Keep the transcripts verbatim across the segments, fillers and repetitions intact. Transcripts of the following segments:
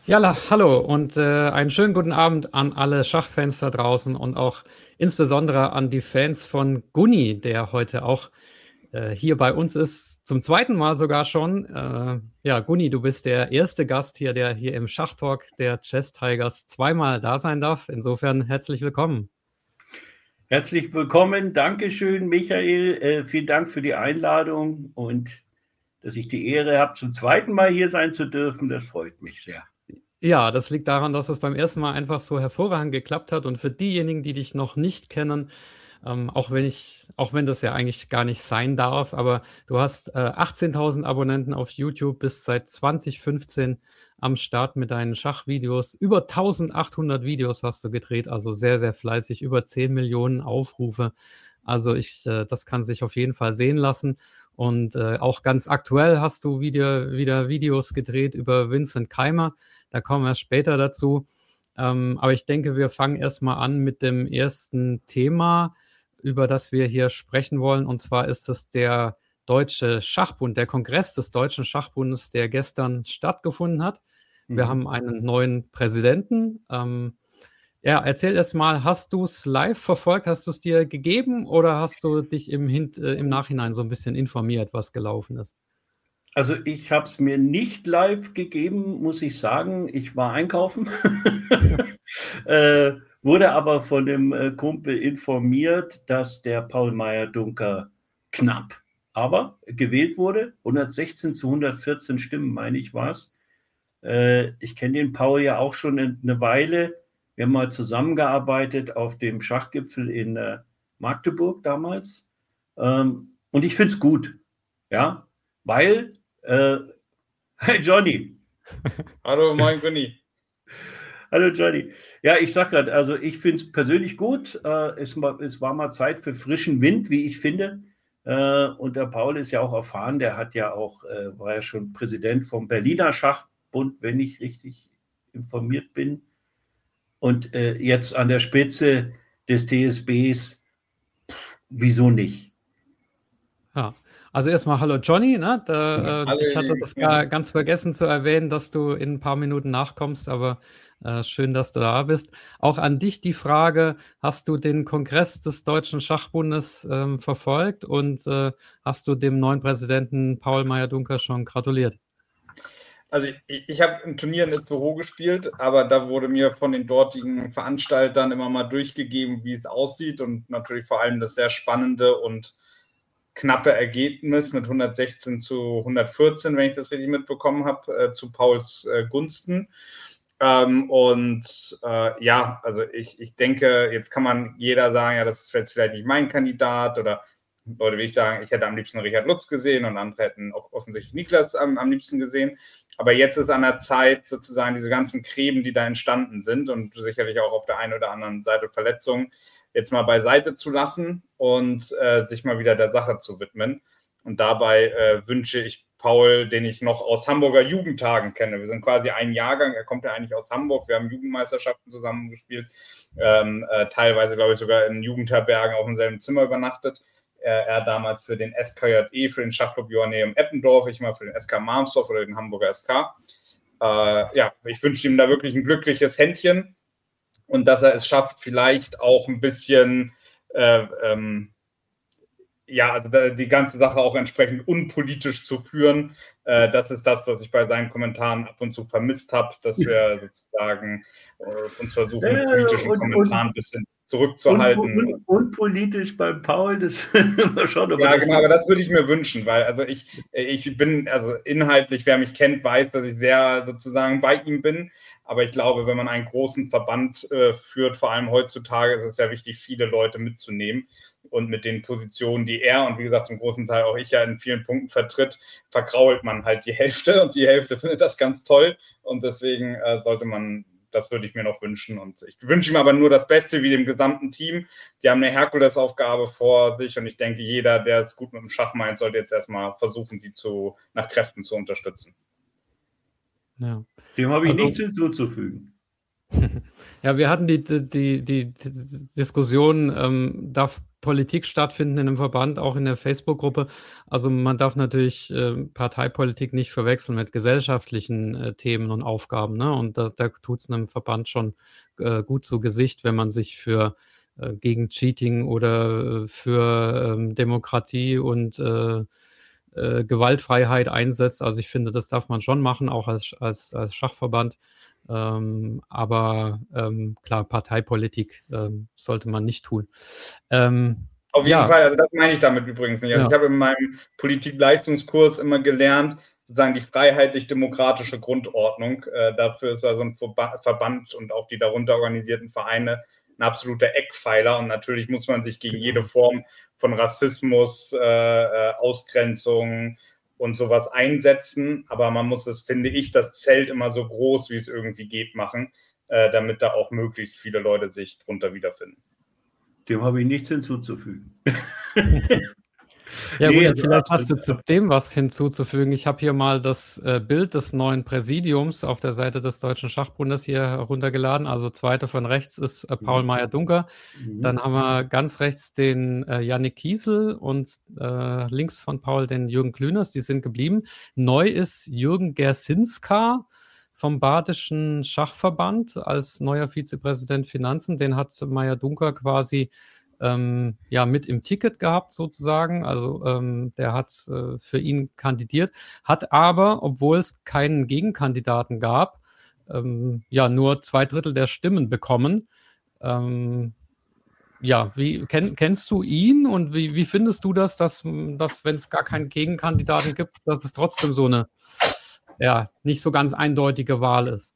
Ja, la- hallo und äh, einen schönen guten Abend an alle Schachfans da draußen und auch insbesondere an die Fans von Gunni, der heute auch äh, hier bei uns ist, zum zweiten Mal sogar schon. Äh, ja, Gunni, du bist der erste Gast hier, der hier im Schachtalk der Chess Tigers zweimal da sein darf. Insofern herzlich willkommen. Herzlich willkommen, Dankeschön, Michael. Äh, vielen Dank für die Einladung und dass ich die Ehre habe, zum zweiten Mal hier sein zu dürfen. Das freut mich sehr. Ja, das liegt daran, dass es beim ersten Mal einfach so hervorragend geklappt hat. Und für diejenigen, die dich noch nicht kennen, ähm, auch wenn ich, auch wenn das ja eigentlich gar nicht sein darf, aber du hast äh, achtzehntausend Abonnenten auf YouTube, bist seit zwanzig fünfzehn am Start mit deinen Schachvideos. Über eintausendachthundert Videos hast du gedreht, also sehr, sehr fleißig, über zehn Millionen Aufrufe. Also ich, äh, das kann sich auf jeden Fall sehen lassen. Und äh, auch ganz aktuell hast du wieder, wieder Videos gedreht über Vincent Keimer. Da kommen wir später dazu. Ähm, aber ich denke, wir fangen erstmal an mit dem ersten Thema, über das wir hier sprechen wollen. Und zwar ist es der Deutsche Schachbund, der Kongress des Deutschen Schachbundes, der gestern stattgefunden hat. Wir Mhm. haben einen neuen Präsidenten. Ähm, ja, erzähl erst mal, hast du es live verfolgt? Hast du es dir gegeben oder hast du dich im, Hin äh, im Nachhinein so ein bisschen informiert, was gelaufen ist? Also ich habe es mir nicht live gegeben, muss ich sagen. Ich war einkaufen, äh, wurde aber von dem äh, Kumpel informiert, dass der Paul Meyer-Dunker knapp, aber gewählt wurde. hundertsechzehn zu hundertvierzehn Stimmen, meine ich, war es. Äh, ich kenne den Paul ja auch schon eine Weile. Wir haben mal zusammengearbeitet auf dem Schachgipfel in äh, Magdeburg damals. Ähm, und ich finde es gut, ja, weil, äh, hey Johnny, Hallo, moin Günni. hallo Johnny. Ja, ich sag gerade, also ich finde es persönlich gut. Äh, es, es war mal Zeit für frischen Wind, wie ich finde. Äh, und der Paul ist ja auch erfahren, der hat ja auch, äh, war ja schon Präsident vom Berliner Schachbund, wenn ich richtig informiert bin. Und äh, jetzt an der Spitze des T S Bs, wieso nicht? Ja, also erstmal hallo Johnny, ne? Da, äh, Hallo, ich ihr hatte Lieben. das Ja. gar, ganz vergessen zu erwähnen, dass du in ein paar Minuten nachkommst, aber äh, schön, dass du da bist. Auch an dich die Frage, hast du den Kongress des Deutschen Schachbundes ähm, verfolgt und äh, hast du dem neuen Präsidenten Paul Meyer-Dunker schon gratuliert? Also ich, ich habe im Turnier in Itzehoe gespielt, aber da wurde mir von den dortigen Veranstaltern immer mal durchgegeben, wie es aussieht und natürlich vor allem das sehr spannende und knappe Ergebnis mit hundertsechzehn zu hundertvierzehn, wenn ich das richtig mitbekommen habe, äh, zu Pauls äh, Gunsten. Ähm, und äh, ja, also ich, ich denke, jetzt kann man jeder sagen, ja, das ist jetzt vielleicht nicht mein Kandidat oder Leute, wie ich sagen, ich hätte am liebsten Richard Lutz gesehen und andere hätten auch offensichtlich Niklas am, am liebsten gesehen. Aber jetzt ist an der Zeit, sozusagen diese ganzen Gräben, die da entstanden sind und sicherlich auch auf der einen oder anderen Seite Verletzungen, jetzt mal beiseite zu lassen und äh, sich mal wieder der Sache zu widmen. Und dabei äh, wünsche ich Paul, den ich noch aus Hamburger Jugendtagen kenne. Wir sind quasi ein Jahrgang, er kommt ja eigentlich aus Hamburg, wir haben Jugendmeisterschaften zusammengespielt, ähm, äh, teilweise, glaube ich, sogar in Jugendherbergen auf demselben Zimmer übernachtet. Er, er damals für den S K J E, für den Schachclub Joanneum Eppendorf, ich mal für den S K Malmstorf oder den Hamburger S K. Äh, ja, ich wünsche ihm da wirklich ein glückliches Händchen und dass er es schafft, vielleicht auch ein bisschen äh, ähm, ja, also die ganze Sache auch entsprechend unpolitisch zu führen. Äh, das ist das, was ich bei seinen Kommentaren ab und zu vermisst habe, dass wir sozusagen äh, uns versuchen, mit Äh, politischen und, Kommentaren und, ein bisschen und, zurückzuhalten. und, und politisch beim Paul, das mal schauen, ob wir Ja, das genau, aber das würde ich mir wünschen, weil also ich, ich bin, also inhaltlich, wer mich kennt, weiß, dass ich sehr sozusagen bei ihm bin. Aber ich glaube, wenn man einen großen Verband äh, führt, vor allem heutzutage, ist es ja wichtig, viele Leute mitzunehmen. Und mit den Positionen, die er und wie gesagt zum großen Teil auch ich ja in vielen Punkten vertritt, vergrault man halt die Hälfte und die Hälfte findet das ganz toll. Und deswegen äh, sollte man, das würde ich mir noch wünschen. Und ich wünsche ihm aber nur das Beste wie dem gesamten Team. Die haben eine Herkulesaufgabe vor sich und ich denke, jeder, der es gut mit dem Schach meint, sollte jetzt erstmal versuchen, die zu, nach Kräften zu unterstützen. Ja. Dem habe ich Also nichts hinzuzufügen. Ja, wir hatten die, die, die, die Diskussion, ähm, darf Politik stattfinden in einem Verband, auch in der Facebook-Gruppe. Also man darf natürlich äh, Parteipolitik nicht verwechseln mit gesellschaftlichen äh, Themen und Aufgaben. Ne? Und da, da tut es einem Verband schon äh, gut zu Gesicht, wenn man sich für äh, gegen Cheating oder äh, für ähm, Demokratie und äh, äh, Gewaltfreiheit einsetzt. Also ich finde, das darf man schon machen, auch als, als, als Schachverband. Ähm, aber ähm, klar, Parteipolitik ähm, sollte man nicht tun. Ähm, Auf jeden ja, Fall, also das meine ich damit übrigens nicht. Also ja. ich habe in meinem Politikleistungskurs immer gelernt, sozusagen die freiheitlich-demokratische Grundordnung. Äh, dafür ist also ein Verband und auch die darunter organisierten Vereine ein absoluter Eckpfeiler. Und natürlich muss man sich gegen jede Form von Rassismus, äh, Ausgrenzung und sowas einsetzen. Aber man muss es, finde ich, das Zelt immer so groß, wie es irgendwie geht, machen, äh, damit da auch möglichst viele Leute sich drunter wiederfinden. Dem habe ich nichts hinzuzufügen. Ja Nee, gut, also vielleicht hast du absolut. zu dem was hinzuzufügen. Ich habe hier mal das äh, Bild des neuen Präsidiums auf der Seite des Deutschen Schachbundes hier heruntergeladen. Also zweite von rechts ist äh, Paul Mhm. Meyer-Duncker. Mhm. Dann haben wir ganz rechts den äh, Yannick Kiesel und äh, links von Paul den Jürgen Klüners. Die sind geblieben. Neu ist Jürgen Gersinska vom Badischen Schachverband als neuer Vizepräsident Finanzen. Den hat Meyer-Duncker quasi ähm, ja mit im Ticket gehabt sozusagen. Also ähm, der hat äh, für ihn kandidiert, hat aber, obwohl es keinen Gegenkandidaten gab, ähm, ja nur zwei Drittel der Stimmen bekommen. Ähm, ja, wie kenn, kennst du ihn und wie, wie findest du das, dass, dass wenn es gar keinen Gegenkandidaten gibt, dass es trotzdem so eine ja nicht so ganz eindeutige Wahl ist?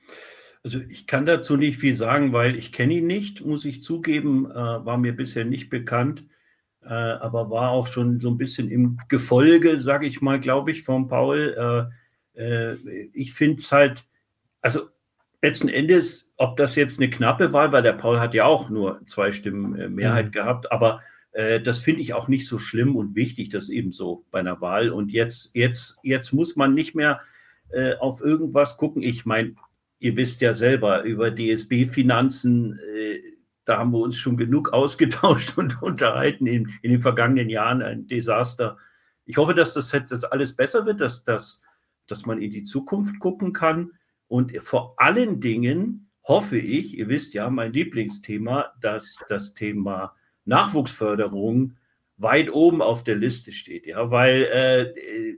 Also ich kann dazu nicht viel sagen, weil ich kenne ihn nicht, muss ich zugeben, äh, war mir bisher nicht bekannt, äh, aber war auch schon so ein bisschen im Gefolge, sage ich mal, glaube ich, von Paul. Äh, äh, ich finde es halt, also letzten Endes, ob das jetzt eine knappe Wahl, weil der Paul hat ja auch nur zwei Stimmen äh, Mehrheit Mhm. gehabt, aber äh, das finde ich auch nicht so schlimm und wichtig, das eben so bei einer Wahl. Und jetzt, jetzt, jetzt muss man nicht mehr äh, auf irgendwas gucken. Ich meine, ihr wisst ja selber, über D S B-Finanzen, äh, da haben wir uns schon genug ausgetauscht und unterhalten in, in den vergangenen Jahren. Ein Desaster. Ich hoffe, dass das jetzt alles besser wird, dass, dass, dass man in die Zukunft gucken kann. Und vor allen Dingen hoffe ich, ihr wisst ja, mein Lieblingsthema, dass das Thema Nachwuchsförderung weit oben auf der Liste steht. Ja, weil äh,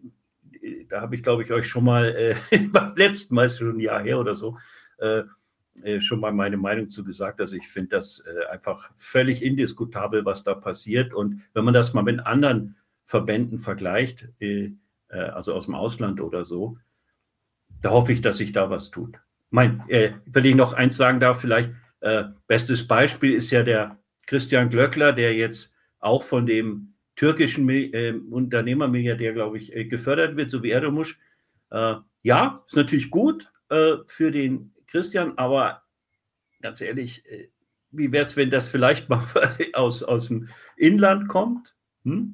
da habe ich, glaube ich, euch schon mal äh, beim letzten Mal, ist schon ein Jahr her oder so, äh, äh, schon mal meine Meinung zu gesagt. Also ich finde das äh, einfach völlig indiskutabel, was da passiert. Und wenn man das mal mit anderen Verbänden vergleicht, äh, äh, also aus dem Ausland oder so, da hoffe ich, dass sich da was tut. Mein, äh, wenn ich noch eins sagen darf, vielleicht, äh, bestes Beispiel ist ja der Christian Glöckler, der jetzt auch von dem türkischen äh, Unternehmermilliardär, glaube ich, äh, gefördert wird, so wie Erdomusch. Äh, ja, ist natürlich gut äh, für den Christian, aber ganz ehrlich, äh, wie wäre es, wenn das vielleicht mal aus, aus dem Inland kommt? Hm?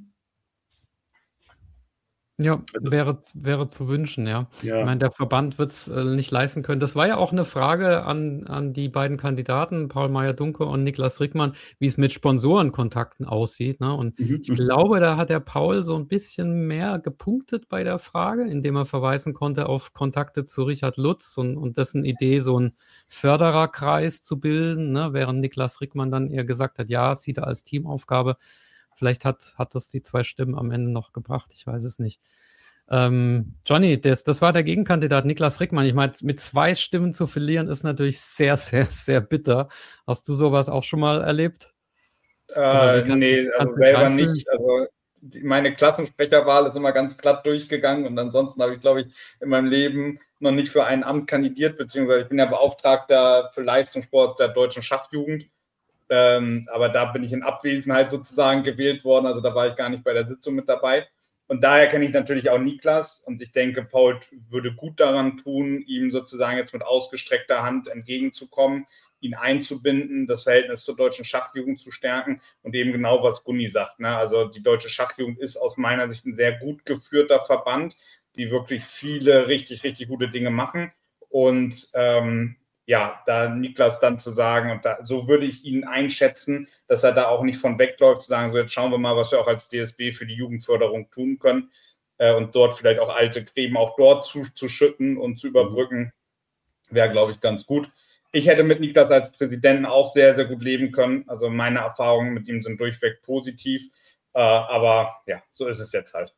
Ja, Also, wäre, wäre zu wünschen, ja. ja. Ich meine, der Verband wird es äh, nicht leisten können. Das war ja auch eine Frage an, an die beiden Kandidaten, Paul Meyer-Duncker und Niklas Rickmann, wie es mit Sponsorenkontakten aussieht. Ne? Und Mhm. ich glaube, da hat der Paul so ein bisschen mehr gepunktet bei der Frage, indem er verweisen konnte auf Kontakte zu Richard Lutz und, und dessen Idee, so einen Fördererkreis zu bilden, ne? Während Niklas Rickmann dann eher gesagt hat, ja, sieht er als Teamaufgabe. Vielleicht hat, hat das die zwei Stimmen am Ende noch gebracht, ich weiß es nicht. Ähm, Johnny, das, das war der Gegenkandidat Niklas Rickmann. Ich meine, mit zwei Stimmen zu verlieren ist natürlich sehr, sehr, sehr bitter. Hast du sowas auch schon mal erlebt? Äh, nee, also selber nicht. Also die, meine Klassensprecherwahl ist immer ganz glatt durchgegangen und ansonsten habe ich, glaube ich, in meinem Leben noch nicht für ein Amt kandidiert, beziehungsweise ich bin ja Beauftragter für Leistungssport der deutschen Schachjugend. Ähm, aber da bin ich in Abwesenheit sozusagen gewählt worden, also da war ich gar nicht bei der Sitzung mit dabei. Und daher kenne ich natürlich auch Niklas und ich denke, Paul würde gut daran tun, ihm sozusagen jetzt mit ausgestreckter Hand entgegenzukommen, ihn einzubinden, das Verhältnis zur deutschen Schachjugend zu stärken und eben genau, was Gunni sagt. Ne? Also die deutsche Schachjugend ist aus meiner Sicht ein sehr gut geführter Verband, die wirklich viele richtig, richtig gute Dinge machen. Und ähm, ja, da Niklas dann zu sagen, und da, so würde ich ihn einschätzen, dass er da auch nicht von wegläuft, zu sagen, so jetzt schauen wir mal, was wir auch als D S B für die Jugendförderung tun können äh, und dort vielleicht auch alte Gräben auch dort zu, zu schütten und zu überbrücken, wäre, glaube ich, ganz gut. Ich hätte mit Niklas als Präsidenten auch sehr, sehr gut leben können. Also meine Erfahrungen mit ihm sind durchweg positiv. Äh, aber ja, so ist es jetzt halt.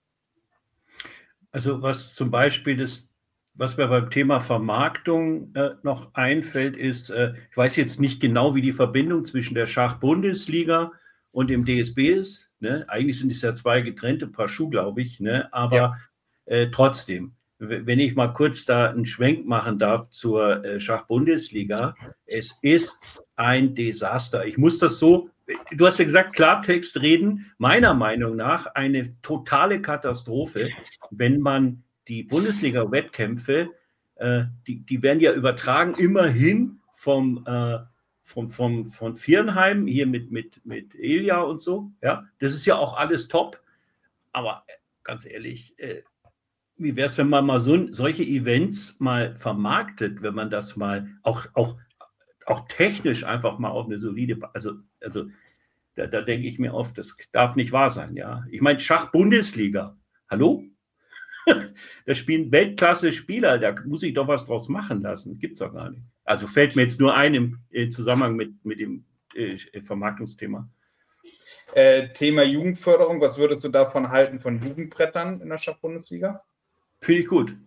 Also was zum Beispiel das, was mir beim Thema Vermarktung äh, noch einfällt, ist, äh, ich weiß jetzt nicht genau, wie die Verbindung zwischen der Schach-Bundesliga und dem D S B ist. Ne? Eigentlich sind es ja zwei getrennte Paar Schuhe, glaube ich. Ne? Aber ja. äh, trotzdem, wenn ich mal kurz da einen Schwenk machen darf zur äh, Schach-Bundesliga, es ist ein Desaster. Ich muss das so, du hast ja gesagt, Klartext reden, meiner Meinung nach eine totale Katastrophe, wenn man die Bundesliga-Wettkämpfe, äh, die, die werden ja übertragen immerhin vom, äh, vom, vom, von Viernheim, hier mit, mit, mit Elia und so, ja, das ist ja auch alles top, aber ganz ehrlich, äh, wie wäre es, wenn man mal so, solche Events mal vermarktet, wenn man das mal auch, auch, auch technisch einfach mal auf eine solide, also, also da, da denke ich mir oft, das darf nicht wahr sein, ja. Ich meine, Schach-Bundesliga, hallo? Da spielen Weltklasse-Spieler, da muss ich doch was draus machen lassen. Gibt's doch gar nicht. Also fällt mir jetzt nur ein im, im Zusammenhang mit, mit dem äh, Vermarktungsthema. Äh, Thema Jugendförderung, was würdest du davon halten von Jugendbrettern in der Schach-Bundesliga? Finde ich gut.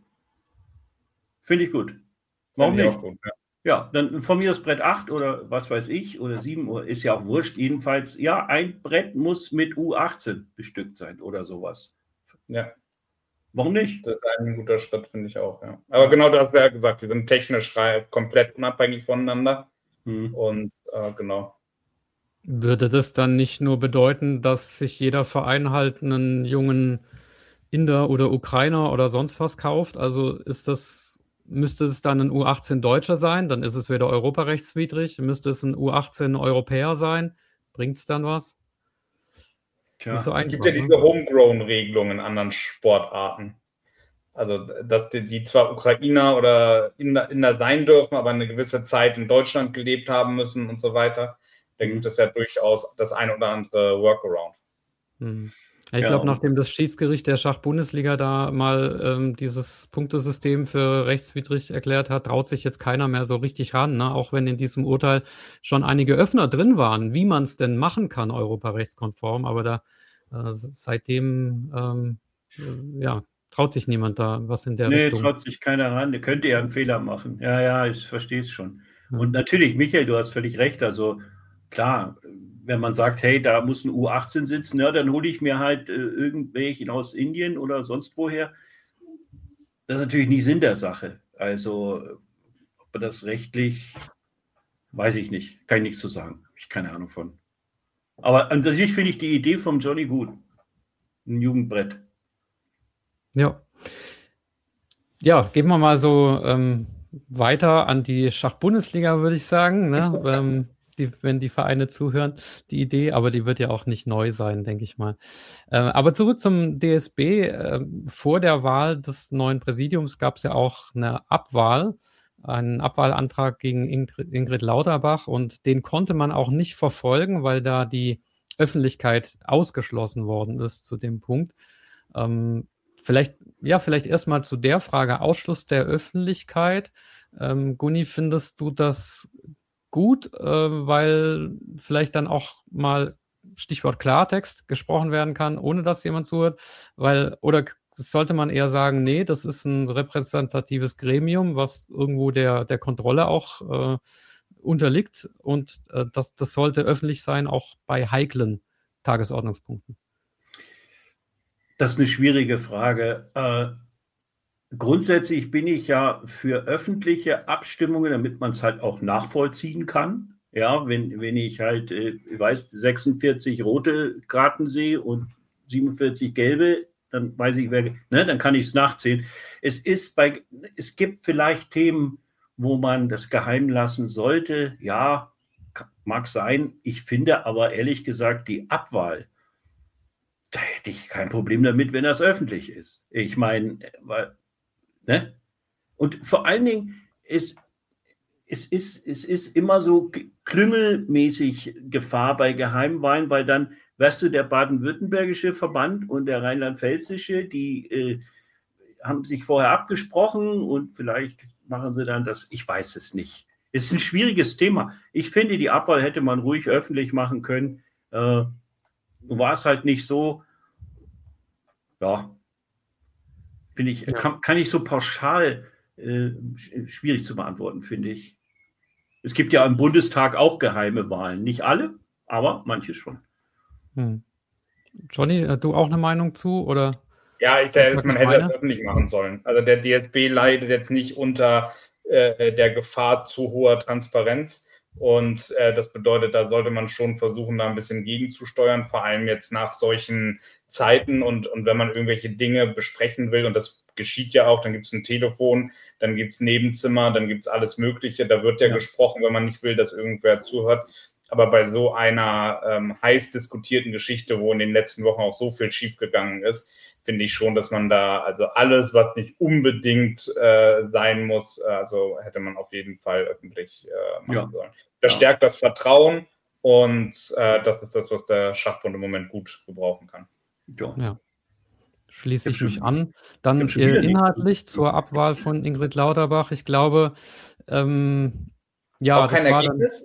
Finde ich gut. Warum Finde ich nicht? auch gut, ja. Ja, dann von mir das Brett acht oder was weiß ich oder sieben, ist ja auch wurscht. Jedenfalls, ja, ein Brett muss mit U achtzehn bestückt sein oder sowas. Ja. Warum nicht? Das ist ein guter Schritt, finde ich auch, ja. Aber genau das hast du ja gesagt, die sind technisch komplett unabhängig voneinander. Hm. Und äh, genau. Würde das dann nicht nur bedeuten, dass sich jeder Verein halt einen jungen Inder oder Ukrainer oder sonst was kauft? Also ist das, müsste es dann ein U achtzehn Deutscher sein? Dann ist es wieder europarechtswidrig. Müsste es ein U achtzehn Europäer sein? Bringt es dann was? Tja, so es gibt ja diese Homegrown-Regelungen in anderen Sportarten. Also, dass die, die zwar Ukrainer oder Inder, Inder sein dürfen, aber eine gewisse Zeit in Deutschland gelebt haben müssen und so weiter. Da gibt es ja durchaus das ein oder andere Workaround. Hm. Ja, ich glaube, nachdem das Schiedsgericht der Schach-Bundesliga da mal ähm, dieses Punktesystem für rechtswidrig erklärt hat, traut sich jetzt keiner mehr so richtig ran, ne? Auch wenn in diesem Urteil schon einige Öffner drin waren, wie man es denn machen kann, europarechtskonform. Aber da äh, seitdem ähm, äh, ja, traut sich niemand da was in der nee, Richtung. Nee, traut sich keiner ran. Der könnte ja einen Fehler machen. Ja, ja, ich verstehe es schon. Ja. Und natürlich, Michael, du hast völlig recht. Also klar, wenn man sagt, hey, da muss ein U achtzehn sitzen, ja, dann hole ich mir halt äh, irgendwelchen aus Indien oder sonst woher. Das ist natürlich nicht Sinn der Sache. Also, ob man das rechtlich, weiß ich nicht, kann ich nichts zu sagen. Habe ich keine Ahnung von. Aber an sich finde ich die Idee vom Johnny gut. Ein Jugendbrett. Ja. Ja, gehen wir mal so ähm, weiter an die Schach-Bundesliga, würde ich sagen, ne? ähm, die, wenn die Vereine zuhören, die Idee, aber die wird ja auch nicht neu sein, denke ich mal. Äh, aber zurück zum D S B. Äh, vor der Wahl des neuen Präsidiums gab es ja auch eine Abwahl, einen Abwahlantrag gegen Ingrid, Ingrid Lauterbach, und den konnte man auch nicht verfolgen, weil da die Öffentlichkeit ausgeschlossen worden ist zu dem Punkt. Ähm, Vielleicht, ja, vielleicht erstmal zu der Frage, Ausschluss der Öffentlichkeit. Ähm, Gunni, findest du das gut, äh, weil vielleicht dann auch mal Stichwort Klartext gesprochen werden kann, ohne dass jemand zuhört? Weil, oder sollte man eher sagen, nee, das ist ein repräsentatives Gremium, was irgendwo der, der Kontrolle auch äh, unterliegt, und äh, das, das sollte öffentlich sein, auch bei heiklen Tagesordnungspunkten? Das ist eine schwierige Frage. Äh, grundsätzlich bin ich ja für öffentliche Abstimmungen, damit man es halt auch nachvollziehen kann. Ja, wenn, wenn ich halt, äh, ich weiß, sechsundvierzig rote Karten sehe und siebenundvierzig gelbe, dann weiß ich, wer, ne, dann kann ich es nachzählen. Es ist bei, es gibt vielleicht Themen, wo man das geheim lassen sollte. Ja, mag sein. Ich finde aber ehrlich gesagt, die Abwahl, da hätte ich kein Problem damit, wenn das öffentlich ist. Ich meine, weil, ne? Und vor allen Dingen ist, es ist, es ist immer so k- klüngelmäßig Gefahr bei Geheimwein, weil dann, weißt du, der baden-württembergische Verband und der rheinland-pfälzische, die äh, haben sich vorher abgesprochen und vielleicht machen sie dann das, ich weiß es nicht. Es ist ein schwieriges Thema. Ich finde, die Abwahl hätte man ruhig öffentlich machen können. Äh, war es halt nicht so, ja, finde ich, Ja. kann, kann ich so pauschal äh, sch- schwierig zu beantworten, finde ich. Es gibt ja im Bundestag auch geheime Wahlen. Nicht alle, aber manche schon. Hm. Johnny, äh, du auch eine Meinung zu? Oder? Ja, ich Sag denke, mal, man ich hätte das meine. öffentlich machen sollen. Also der D S B leidet jetzt nicht unter äh, der Gefahr zu hoher Transparenz. Und äh, das bedeutet, da sollte man schon versuchen, da ein bisschen gegenzusteuern, vor allem jetzt nach solchen Zeiten und, und wenn man irgendwelche Dinge besprechen will, und das geschieht ja auch, dann gibt es ein Telefon, dann gibt es Nebenzimmer, dann gibt es alles Mögliche, da wird ja, Ja. gesprochen, wenn man nicht will, dass irgendwer zuhört. Aber bei so einer ähm, heiß diskutierten Geschichte, wo in den letzten Wochen auch so viel schiefgegangen ist, finde ich schon, dass man da, also alles, was nicht unbedingt äh, sein muss, äh, also hätte man auf jeden Fall öffentlich äh, machen Ja. sollen. Das Ja. stärkt das Vertrauen und äh, das ist das, was der Schachbund im Moment gut gebrauchen kann. Ja. Ja. Schließe Ich ich hab mich schon- an. ich Dann hab schon äh, wieder nichts inhaltlich zu- zur Abwahl von Ingrid Lauterbach. Ich glaube, ähm, ja, auch kein das war Ergebnis?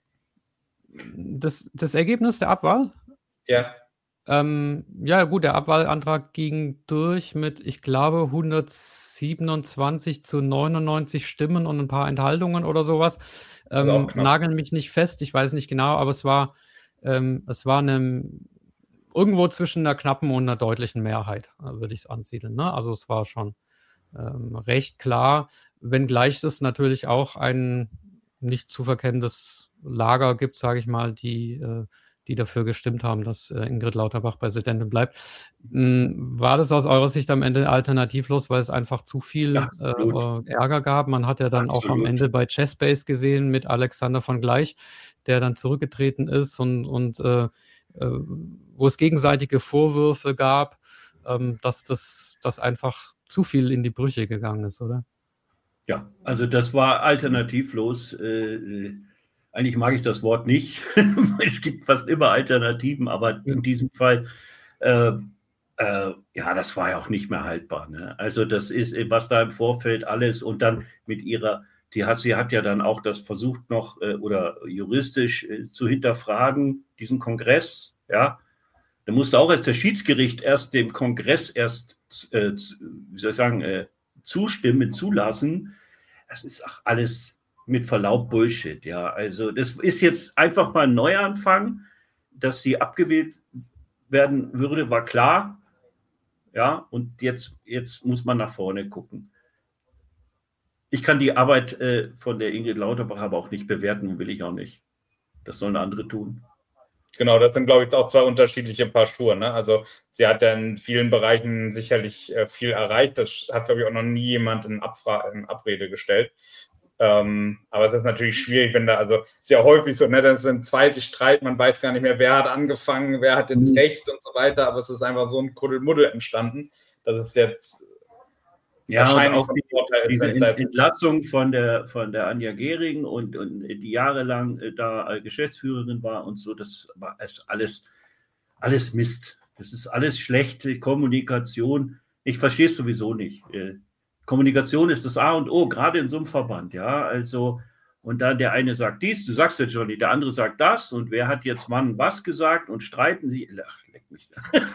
dann das, das Ergebnis der Abwahl. Ja. Ähm, ja, gut, der Abwahlantrag ging durch mit, ich glaube, hundertsiebenundzwanzig zu neunundneunzig Stimmen und ein paar Enthaltungen oder sowas. Also auch Ähm, knapp. nageln mich nicht fest, ich weiß nicht genau, aber es war, ähm, es war eine, irgendwo zwischen einer knappen und einer deutlichen Mehrheit, äh, würde ich es ansiedeln. Ne? Also es war schon ähm, recht klar, wenngleich es natürlich auch ein nicht zu verkennendes Lager gibt, sage ich mal, die, äh, die dafür gestimmt haben, dass äh, Ingrid Lauterbach Präsidentin bleibt. Mm, War das aus eurer Sicht am Ende alternativlos, weil es einfach zu viel Absolut. äh, Ärger gab? Man hat ja dann auch am Absolut. Ende bei Chessbase gesehen mit Alexander von Gleich, der dann zurückgetreten ist und, und äh, äh, wo es gegenseitige Vorwürfe gab, ähm, dass das dass einfach zu viel in die Brüche gegangen ist, oder? Ja, also das war alternativlos. Äh, äh, eigentlich mag ich das Wort nicht. Es gibt fast immer Alternativen, aber Ja. in diesem Fall, äh, äh, ja, das war ja auch nicht mehr haltbar. Ne? Also das ist, was da im Vorfeld alles und dann mit ihrer, die hat, sie hat ja dann auch das versucht noch äh, oder juristisch äh, zu hinterfragen, diesen Kongress, ja. Da musste auch erst das Schiedsgericht erst dem Kongress erst, äh, wie soll ich sagen, äh, zustimmen, zulassen. Das ist auch alles mit Verlaub Bullshit, ja. Also das ist jetzt einfach mal ein Neuanfang, dass sie abgewählt werden würde, war klar, ja. Und jetzt, jetzt muss man nach vorne gucken. Ich kann die Arbeit äh, von der Ingrid Lauterbach aber auch nicht bewerten, will ich auch nicht. Das sollen andere tun. Genau, das sind, glaube ich, auch zwei unterschiedliche Paar Schuhe. Ne? Also sie hat ja in vielen Bereichen sicherlich äh, viel erreicht. Das hat, glaube ich, auch noch nie jemand in, Abfra in Abrede gestellt. Ähm, aber es ist natürlich schwierig, wenn da, also es ist ja häufig so, ne, das sind zwei sich streiten, man weiß gar nicht mehr, wer hat angefangen, wer hat jetzt Mhm. recht und so weiter, aber es ist einfach so ein Kuddelmuddel entstanden, dass es jetzt Ja, und wahrscheinlich auch von die, Vorteil ist, diese wenn es da Ent- Entlassung von der, von der Anja Gehring und, und die jahrelang äh, da äh, Geschäftsführerin war und so, das war es alles, alles Mist. Das ist alles schlechte Kommunikation. Ich verstehe es sowieso nicht. Äh, Kommunikation ist das A und O, gerade in so einem Verband, ja. Also, und dann der eine sagt dies, du sagst ja, Johnny, der andere sagt das und wer hat jetzt wann was gesagt und streiten sie. Ach, leck mich.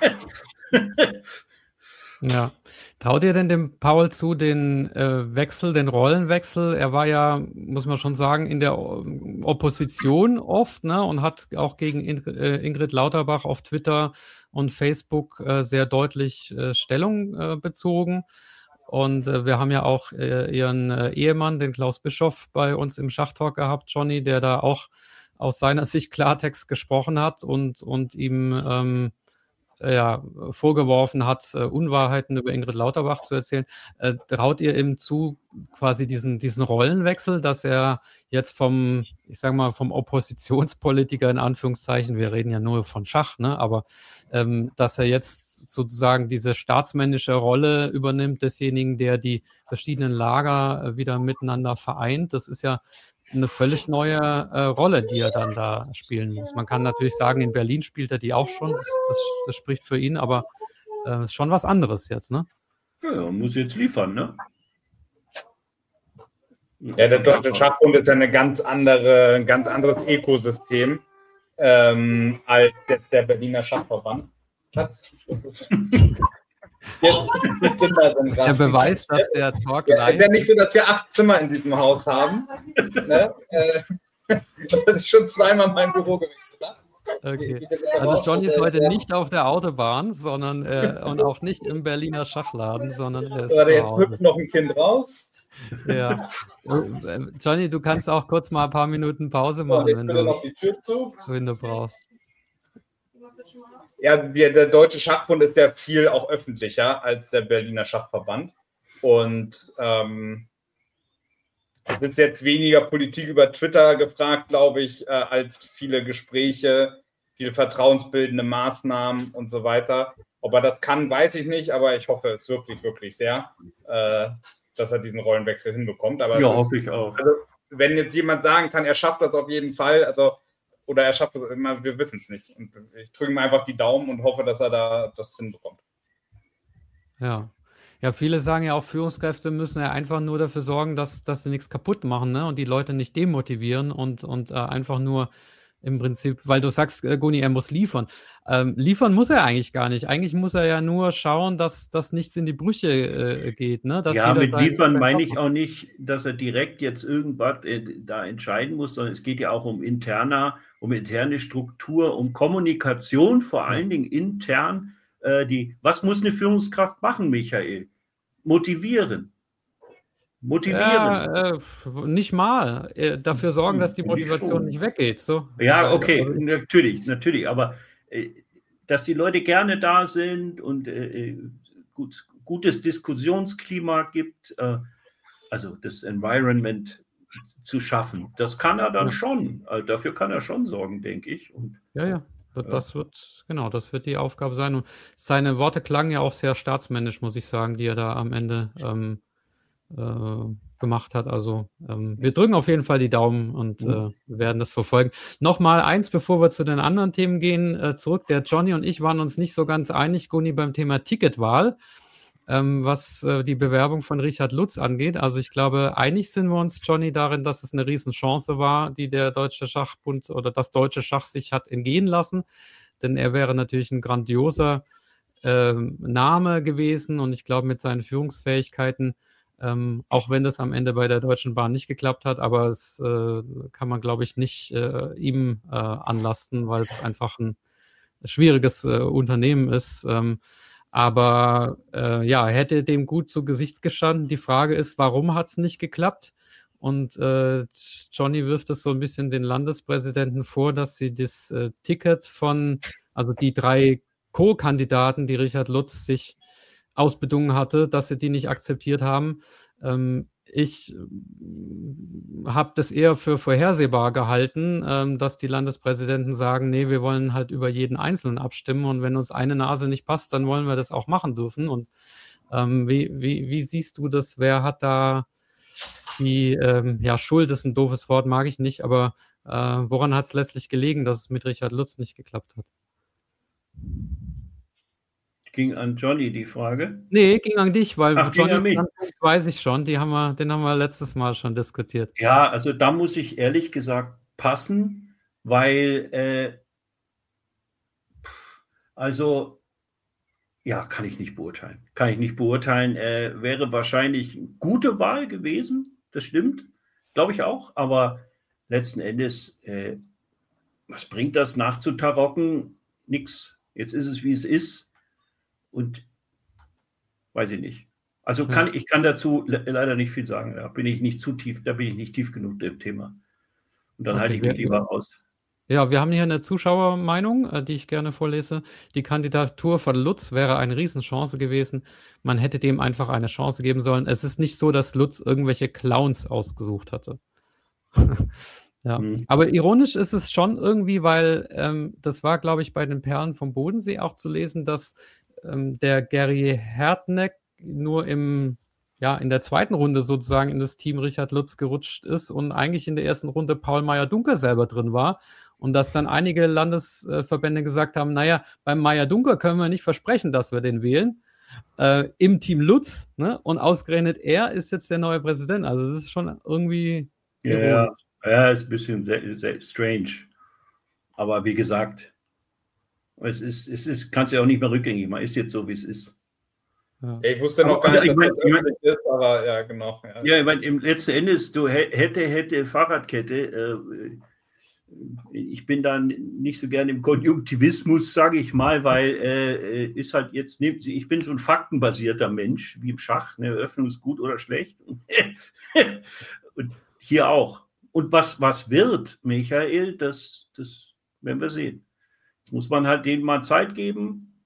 Ja. Traut ihr denn dem Paul zu, den äh, Wechsel, den Rollenwechsel? Er war ja, muss man schon sagen, in der O- Opposition oft, ne, und hat auch gegen In äh, Ingrid Lauterbach auf Twitter und Facebook äh, sehr deutlich äh, Stellung äh, bezogen. Und äh, wir haben ja auch äh, ihren äh, Ehemann, den Klaus Bischoff, bei uns im Schachtalk gehabt, Johnny, der da auch aus seiner Sicht Klartext gesprochen hat und, und ihm ähm, ja, vorgeworfen hat, äh, Unwahrheiten über Ingrid Lauterbach zu erzählen. Äh, traut ihr ihm zu, quasi diesen, diesen Rollenwechsel, dass er jetzt vom, ich sage mal, vom Oppositionspolitiker in Anführungszeichen, wir reden ja nur von Schach, ne? Aber ähm, dass er jetzt sozusagen diese staatsmännische Rolle übernimmt, desjenigen, der die verschiedenen Lager äh, wieder miteinander vereint, das ist ja eine völlig neue äh, Rolle, die er dann da spielen muss. Man kann natürlich sagen, in Berlin spielt er die auch schon, das, das, das spricht für ihn, aber äh, ist schon was anderes jetzt, ne? Ja, muss jetzt liefern, ne? Ja, der Deutsche Schachbund ist ja eine ganz andere, ein ganz anderes Ökosystem ähm, als jetzt der Berliner Schachverband. Schatz. Jetzt, die Kinder sind Der Beweis, dass der Talk ja, live ist ja nicht so, dass wir acht Zimmer in diesem Haus haben. Ne? Äh, das ist schon zweimal mein Büro gewesen. Ne? Okay. Also Johnny ist heute nicht auf der Autobahn, sondern äh, und auch nicht im Berliner Schachladen, sondern er ist Warte, zu jetzt Hause. hüpft noch ein Kind raus. Ja. Äh, Johnny, du kannst auch kurz mal ein paar Minuten Pause So, machen, jetzt wenn bitte du, noch die Tür zu. wenn du brauchst. Ja, der, der Deutsche Schachbund ist ja viel auch öffentlicher als der Berliner Schachverband. Und ähm, es ist jetzt weniger Politik über Twitter gefragt, glaube ich, äh, als viele Gespräche, viele vertrauensbildende Maßnahmen und so weiter. Ob er das kann, weiß ich nicht, aber ich hoffe es wirklich, wirklich sehr, äh, dass er diesen Rollenwechsel hinbekommt. Aber Ja, es ist, hoffe ich auch. also, wenn jetzt jemand sagen kann, er schafft das auf jeden Fall, also oder er schafft es immer, wir wissen es nicht. Und ich drücke ihm einfach die Daumen und hoffe, dass er da das hinbekommt. Ja. Ja, viele sagen ja auch, Führungskräfte müssen ja einfach nur dafür sorgen, dass, dass sie nichts kaputt machen, ne? Und die Leute nicht demotivieren und, und äh, einfach nur im Prinzip, weil du sagst, äh, Goni, er muss liefern. Ähm, liefern muss er eigentlich gar nicht. Eigentlich muss er ja nur schauen, dass, dass nichts in die Brüche äh, geht, ne? Dass Ja, jeder mit sein- liefern sein meine Job ich macht. auch nicht, dass er direkt jetzt irgendwas äh, da entscheiden muss, sondern es geht ja auch um interner, um interne Struktur, um Kommunikation, vor allen Dingen intern. Äh, die, was muss eine Führungskraft machen, Michael? Motivieren. Motivieren. Ja, äh, nicht mal. Äh, dafür sorgen, dass die Finde ich Motivation schon. nicht weggeht. So. Ja, Weil, okay, also, natürlich, natürlich, aber äh, dass die Leute gerne da sind und äh, gut, gutes Diskussionsklima gibt, äh, also das Environment zu schaffen, das kann er dann Ja. schon. Also dafür kann er schon sorgen, denke ich. Und Ja, ja. Das, Ja. das wird, genau, das wird die Aufgabe sein. Und seine Worte klangen ja auch sehr staatsmännisch, muss ich sagen, die er da am Ende ähm, äh, gemacht hat. Also ähm, wir drücken auf jeden Fall die Daumen und Mhm. äh, werden das verfolgen. Nochmal eins, bevor wir zu den anderen Themen gehen, äh, zurück. Der Johnny und ich waren uns nicht so ganz einig, Guni, beim Thema Ticketwahl, ähm, was äh, die Bewerbung von Richard Lutz angeht. Also ich glaube, einig sind wir uns, Johnny, darin, dass es eine Riesenchance war, die der Deutsche Schachbund oder das Deutsche Schach sich hat entgehen lassen. Denn er wäre natürlich ein grandioser ähm, Name gewesen und ich glaube, mit seinen Führungsfähigkeiten, ähm, auch wenn das am Ende bei der Deutschen Bahn nicht geklappt hat, aber es äh, kann man, glaube ich, nicht äh, ihm äh, anlasten, weil es einfach ein schwieriges äh, Unternehmen ist. Ähm, aber äh, ja, hätte dem gut zu Gesicht gestanden. Die Frage ist, warum hat es nicht geklappt? Und äh, Johnny wirft es so ein bisschen den Landespräsidenten vor, dass sie das äh, Ticket von, also die drei Co-Kandidaten, die Richard Lutz sich ausbedungen hatte, dass sie die nicht akzeptiert haben. Ähm, ich äh, habe das eher für vorhersehbar gehalten, ähm, dass die Landespräsidenten sagen, nee, wir wollen halt über jeden Einzelnen abstimmen und wenn uns eine Nase nicht passt, dann wollen wir das auch machen dürfen. Und ähm, wie, wie, wie siehst du das? Wer hat da die, ähm, ja, Schuld ist ein doofes Wort, mag ich nicht, aber äh, woran hat es letztlich gelegen, dass es mit Richard Lutz nicht geklappt hat? ging an Johnny die Frage. Nee, ging an dich, weil Ach, ging Johnny an mich. Standpunkt weiß ich schon, die haben wir, den haben wir letztes Mal schon diskutiert. Ja, also da muss ich ehrlich gesagt passen, weil äh, also ja, kann ich nicht beurteilen. Kann ich nicht beurteilen. Äh, wäre wahrscheinlich eine gute Wahl gewesen, das stimmt, glaube ich auch, aber letzten Endes, äh, was bringt das nachzutarocken? Nix. Jetzt ist es, wie es ist und weiß ich nicht. Also kann, Ja. ich kann dazu le leider nicht viel sagen. Da bin ich nicht zu tief, da bin ich nicht tief genug im Thema. Und dann Okay, halte ich wir- mich lieber aus. Ja, wir haben hier eine Zuschauermeinung, äh, die ich gerne vorlese. Die Kandidatur von Lutz wäre eine Riesenchance gewesen. Man hätte dem einfach eine Chance geben sollen. Es ist nicht so, dass Lutz irgendwelche Clowns ausgesucht hatte. Ja, Mhm. aber ironisch ist es schon irgendwie, weil ähm, das war, glaube ich, bei den Perlen vom Bodensee auch zu lesen, dass ähm, der Gary Hertneck nur im, ja, in der zweiten Runde sozusagen in das Team Richard Lutz gerutscht ist und eigentlich in der ersten Runde Paul Meyer-Dunker selber drin war. Und dass dann einige Landesverbände gesagt haben, naja, beim Meyer-Dunker können wir nicht versprechen, dass wir den wählen. Äh, im Team Lutz, ne? Und ausgerechnet er ist jetzt der neue Präsident. Also das ist schon irgendwie Ja, ironisch. ja, ja, ist ein bisschen sehr, sehr strange. Aber wie gesagt, es ist, es ist, kannst du ja auch nicht mehr rückgängig machen. Ist jetzt so, wie es ist. Ja. Ich wusste noch aber, gar nicht, ich mein, dass das öffentlich ist, aber ja, genau. Ja, ja ich meine, im letzten Endes, du hätte, hätte Fahrradkette. Äh, ich bin da nicht so gerne im Konjunktivismus, sage ich mal, weil äh, ist halt jetzt, ich bin so ein faktenbasierter Mensch, wie im Schach, eine Eröffnung ist gut oder schlecht. Und hier auch. Und was, was wird, Michael, das, das werden wir sehen. Jetzt muss man halt denen mal Zeit geben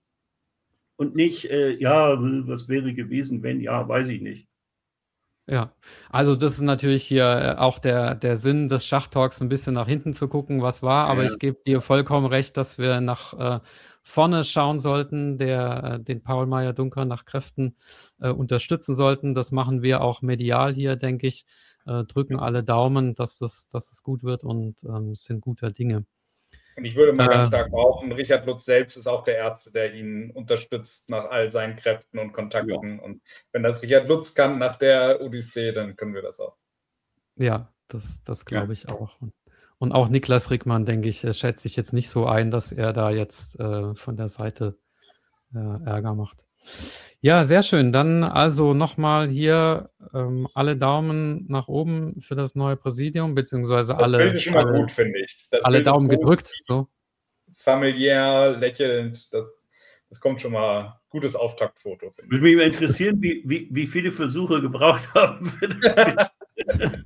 und nicht, äh, ja, was wäre gewesen, wenn, ja, weiß ich nicht. Ja, also das ist natürlich hier auch der, der Sinn des Schachtalks, ein bisschen nach hinten zu gucken, was war, aber Ja. ich gebe dir vollkommen recht, dass wir nach äh, vorne schauen sollten, der, äh, den Paul Meyer-Dunker nach Kräften äh, unterstützen sollten. Das machen wir auch medial hier, denke ich, äh, drücken alle Daumen, dass das, dass es gut wird und ähm, sind guter Dinge. Und ich würde mal äh, ganz stark behaupten, Richard Lutz selbst ist auch der Ärzte, der ihn unterstützt nach all seinen Kräften und Kontakten. Ja. Und wenn das Richard Lutz kann nach der Odyssee, dann können wir das auch. Ja, das, das glaube ich ja. auch. Und auch Niklas Rickmann, denke ich, schätzt sich jetzt nicht so ein, dass er da jetzt äh, von der Seite äh, Ärger macht. Ja, sehr schön. Dann also nochmal hier ähm, alle Daumen nach oben für das neue Präsidium, beziehungsweise das alle. Das Bild ist schon mal alle, gut, finde ich. Das alle Bild Daumen gedrückt. So. Familiär, lächelnd. Das, das kommt schon mal gutes Auftaktfoto. Würde mich mal interessieren, wie, wie, wie viele Versuche gebraucht haben für das Bild.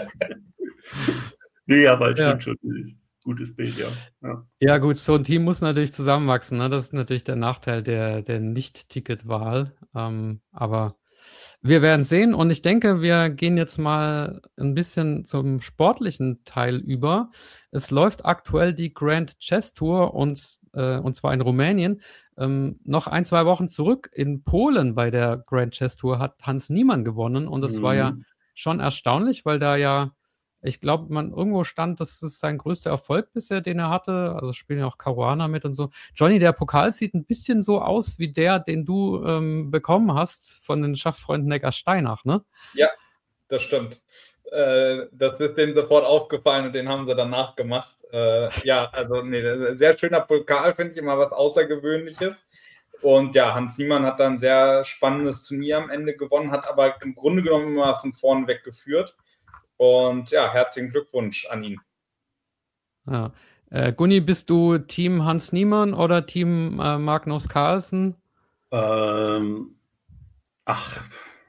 Nee, aber es stimmt ja. schon. Gutes Bild, ja. ja. Ja, gut, so ein Team muss natürlich zusammenwachsen. Ne? Das ist natürlich der Nachteil der, der Nicht-Ticket-Wahl. Ähm, aber wir werden sehen. Und ich denke, wir gehen jetzt mal ein bisschen zum sportlichen Teil über. Es läuft aktuell die Grand Chess Tour und, äh, und zwar in Rumänien. Ähm, noch ein, zwei Wochen zurück in Polen bei der Grand Chess Tour hat Hans Niemann gewonnen. Und das mhm. war ja schon erstaunlich, weil da ja ich glaube, man irgendwo stand, das ist sein größter Erfolg bisher, den er hatte. Also spielen ja auch Caruana mit und so. Johnny, der Pokal sieht ein bisschen so aus wie der, den du ähm, bekommen hast von den Schachfreunden Neckar-Steinach, ne? Ja, das stimmt. Äh, das ist denen sofort aufgefallen und den haben sie danach gemacht. Äh, ja, also nee, sehr schöner Pokal, finde ich immer was Außergewöhnliches. Und ja, Hans Niemann hat dann ein sehr spannendes Turnier am Ende gewonnen, hat aber im Grunde genommen immer von vorne weg geführt. Und ja, herzlichen Glückwunsch an ihn. Ja. Äh, Gunni, bist du Team Hans Niemann oder Team äh, Magnus Carlsen? Ähm, ach,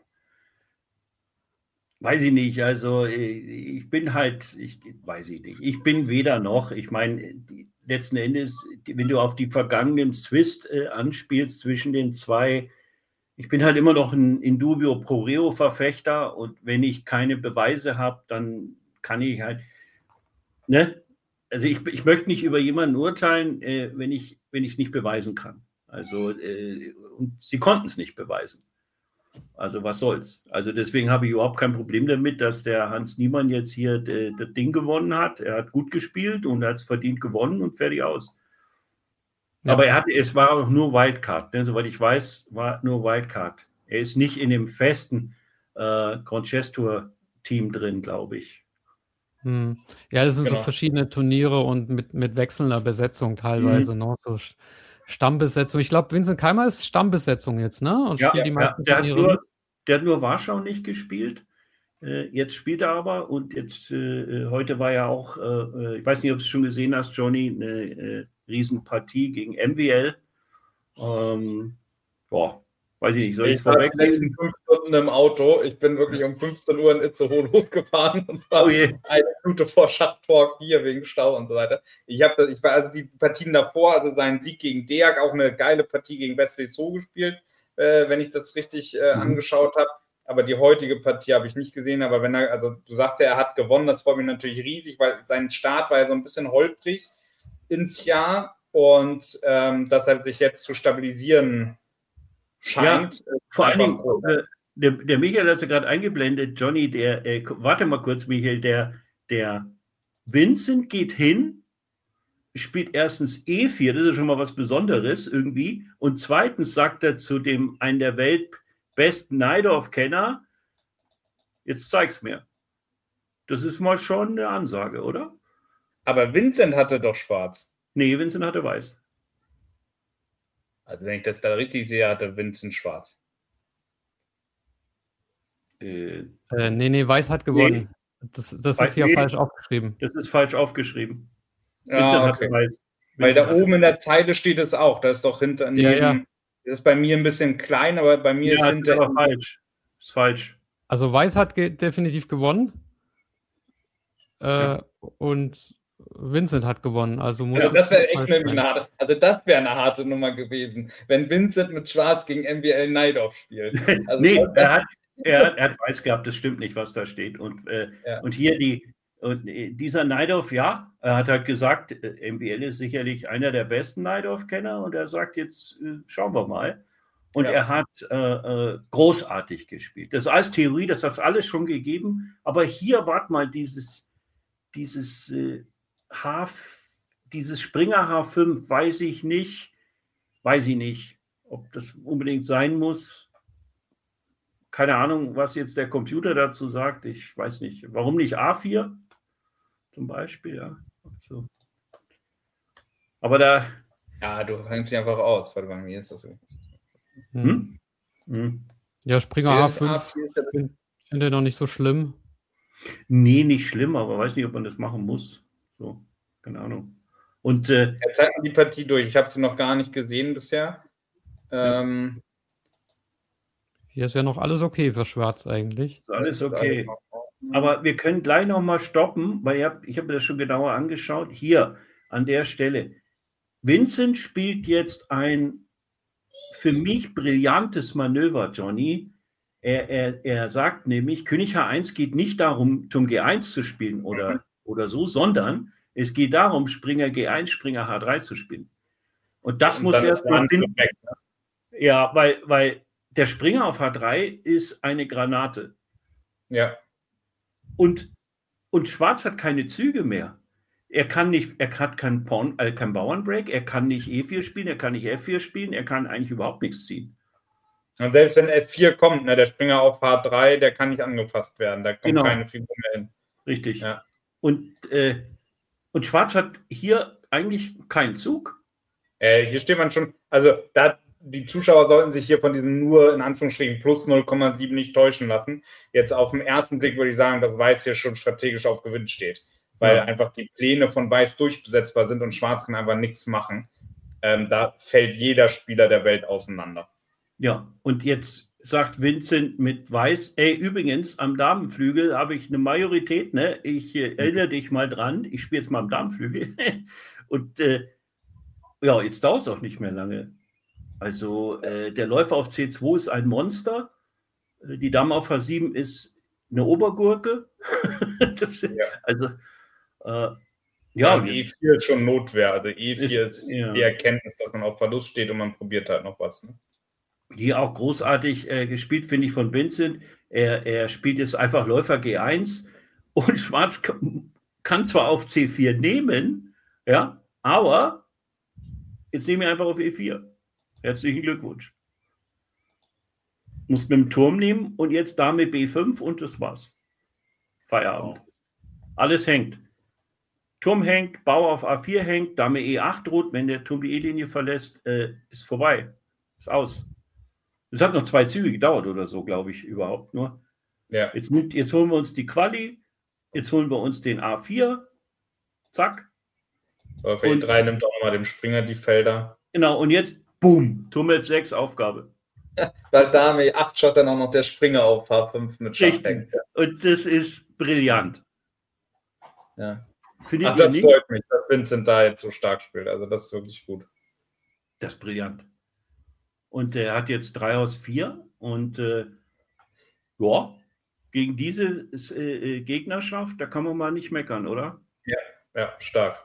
weiß ich nicht. Also ich bin halt, ich weiß ich nicht. Ich bin weder noch. Ich meine, letzten Endes, wenn du auf die vergangenen Zwist äh, anspielst zwischen den zwei, ich bin halt immer noch ein in dubio pro reo Verfechter und wenn ich keine Beweise habe, dann kann ich halt, ne? Also ich, ich möchte nicht über jemanden urteilen, äh, wenn ich wenn ich es nicht beweisen kann. Also äh, und sie konnten es nicht beweisen. Also was soll's? Also deswegen habe ich überhaupt kein Problem damit, dass der Hans Niemann jetzt hier äh, das Ding gewonnen hat. Er hat gut gespielt und er hat es verdient gewonnen und fertig aus. Ja. Aber er hat, es war auch nur Wildcard, ne? Soweit ich weiß, war nur Wildcard. Er ist nicht in dem festen äh, Grand Chess Tour Team drin, glaube ich. Hm. Ja, das sind genau. so verschiedene Turniere und mit, mit wechselnder Besetzung teilweise, mhm. ne? So Stammbesetzung. Ich glaube, Vincent Keimer ist Stammbesetzung jetzt, ne? Und ja, spielt die ja. Der, hat nur, der hat nur Warschau nicht gespielt. Äh, jetzt spielt er aber und jetzt äh, heute war ja auch, äh, ich weiß nicht, ob du es schon gesehen hast, Johnny, eine äh, Riesenpartie gegen M W L. Ähm, boah, weiß ich nicht, soll ich es vorweg die letzten fünf Stunden im Auto. Ich bin wirklich um fünfzehn Uhr in Itzehoe losgefahren und war oh eine Minute vor Schachtalk hier wegen Stau und so weiter. Ich habe, ich war also die Partien davor, also seinen Sieg gegen Deak, auch eine geile Partie gegen Wesley So gespielt, äh, wenn ich das richtig äh, mhm. angeschaut habe. aber die heutige Partie habe ich nicht gesehen. Aber wenn er, also du sagst ja, er hat gewonnen, das freut mich natürlich riesig, weil sein Start war ja so ein bisschen holprig ins Jahr und ähm, dass er sich jetzt zu stabilisieren scheint. Ja, vor allen Dingen, äh, der, der Michael hat es ja gerade eingeblendet, Johnny, der, äh, warte mal kurz, Michael, der, der Vincent geht hin, spielt erstens E vier, das ist schon mal was Besonderes irgendwie, und zweitens sagt er zu dem einen der weltbesten Najdorf-Kenner, jetzt zeig's mir. Das ist mal schon eine Ansage, oder? Aber Vincent hatte doch schwarz. Nee, Vincent hatte weiß. Also wenn ich das da richtig sehe, hatte Vincent schwarz. Äh, äh, nee, nee, weiß hat gewonnen. Nee. Das, das ist hier nee, falsch aufgeschrieben. Das ist falsch aufgeschrieben. Ja, Vincent okay. hatte weiß. Weil Vincent da oben in der Zeile steht es auch. Da ist doch hinter neben. Ja, ja. Das ist bei mir ein bisschen klein, aber bei mir ja, ist hinter. Aber falsch. Ist falsch. Also weiß hat ge definitiv gewonnen. Äh, ja. Und Vincent hat gewonnen. Also, muss also das wäre echt eine harte, also das wäre eine harte Nummer gewesen, wenn Vincent mit Schwarz gegen M B L Najdorf spielt. Also nee, er hat, er, hat, er hat weiß gehabt, das stimmt nicht, was da steht. Und, äh, ja. und hier die, und dieser Najdorf, ja, er hat halt gesagt, äh, M B L ist sicherlich einer der besten Najdorf-Kenner und er sagt jetzt, äh, schauen wir mal. Und ja. er hat äh, äh, großartig gespielt. Das ist alles Theorie, das hat es alles schon gegeben. Aber hier, wart mal, dieses, dieses äh, H, dieses Springer H fünf, weiß ich nicht, weiß ich nicht, ob das unbedingt sein muss. Keine Ahnung, was jetzt der Computer dazu sagt. Ich weiß nicht. Warum nicht A vier zum Beispiel? Ja. So. Aber da. Ja, du hängst dich einfach aus, weil bei mir ist das so. Hm? Hm. Ja, Springer A fünf finde find ich noch nicht so schlimm. Nee, nicht schlimm, aber weiß nicht, ob man das machen muss. So, keine Ahnung. Und äh, er zeigt mir die Partie durch. Ich habe sie noch gar nicht gesehen bisher. Ähm, Hier ist ja noch alles okay für Schwarz eigentlich. Ist alles okay. Aber wir können gleich noch mal stoppen, weil ich habe ich hab mir das schon genauer angeschaut. Hier, an der Stelle. Vincent spielt jetzt ein für mich brillantes Manöver, Johnny. Er, er, er sagt nämlich, König H eins geht nicht darum, Turm G eins zu spielen oder, mhm. oder so, sondern es geht darum, Springer G eins, Springer H drei zu spielen. Und das Und muss erst mal finden. Weg, ne? Ja, weil, weil der Springer auf H drei ist eine Granate. Ja. Und, und Schwarz hat keine Züge mehr. Er kann nicht, er hat keinen, Pawn, äh, kein Bauernbreak, er kann nicht E vier spielen, er kann nicht F vier spielen, er kann eigentlich überhaupt nichts ziehen. Und selbst wenn F vier kommt, ne, der Springer auf H drei, der kann nicht angefasst werden, da kommt genau. keine Figur mehr hin. Richtig. Ja. Und, äh, und Schwarz hat hier eigentlich keinen Zug. Äh, hier steht man schon, also da, die Zuschauer sollten sich hier von diesem nur in Anführungsstrichen plus null Komma sieben nicht täuschen lassen. Jetzt auf den ersten Blick würde ich sagen, dass Weiß hier schon strategisch auf Gewinn steht. Weil ja. einfach die Pläne von Weiß durchbesetzbar sind und Schwarz kann einfach nichts machen. Ähm, da fällt jeder Spieler der Welt auseinander. Ja, und jetzt sagt Vincent mit Weiß, ey, übrigens, am Damenflügel habe ich eine Majorität, ne? Ich äh, erinnere dich mal dran, ich spiele jetzt mal am Damenflügel. und äh, ja, jetzt dauert es auch nicht mehr lange. Also äh, der Läufer auf C zwei ist ein Monster, die Dame auf H sieben ist eine Obergurke. das, ja. Also Äh, ja, ja, E vier ist schon Notwehr. Also E vier ist, ist ja. die Erkenntnis, dass man auf Verlust steht und man probiert halt noch was. Ne? Die auch großartig äh, gespielt, finde ich, von Vincent. Er, er spielt jetzt einfach Läufer G eins und Schwarz kann, kann zwar auf C vier nehmen, ja, aber jetzt nehme ich einfach auf E vier. Herzlichen Glückwunsch. Muss mit dem Turm nehmen und jetzt Dame B fünf und das war's. Feierabend. Oh. Alles hängt. Turm hängt, Bauer auf A vier hängt, Dame E acht droht, wenn der Turm die E-Linie verlässt, äh, ist vorbei. Ist aus. Es hat noch zwei Züge gedauert oder so, glaube ich, überhaupt nur. Ja. Jetzt, jetzt holen wir uns die Quali, jetzt holen wir uns den A vier, zack. Auf E drei nimmt auch mal dem Springer die Felder. Genau, und jetzt, boom, Turm F sechs, Aufgabe. Weil Dame E acht schaut dann auch noch der Springer auf H fünf mit Schach. Und das ist brillant. Ja. Ach, das nicht? Freut mich, dass Vincent da jetzt so stark spielt. Also das ist wirklich gut. Das ist brillant. Und er hat jetzt drei aus vier und äh, Ja, gegen diese äh, Gegnerschaft, da kann man mal nicht meckern, oder? Ja, ja, stark.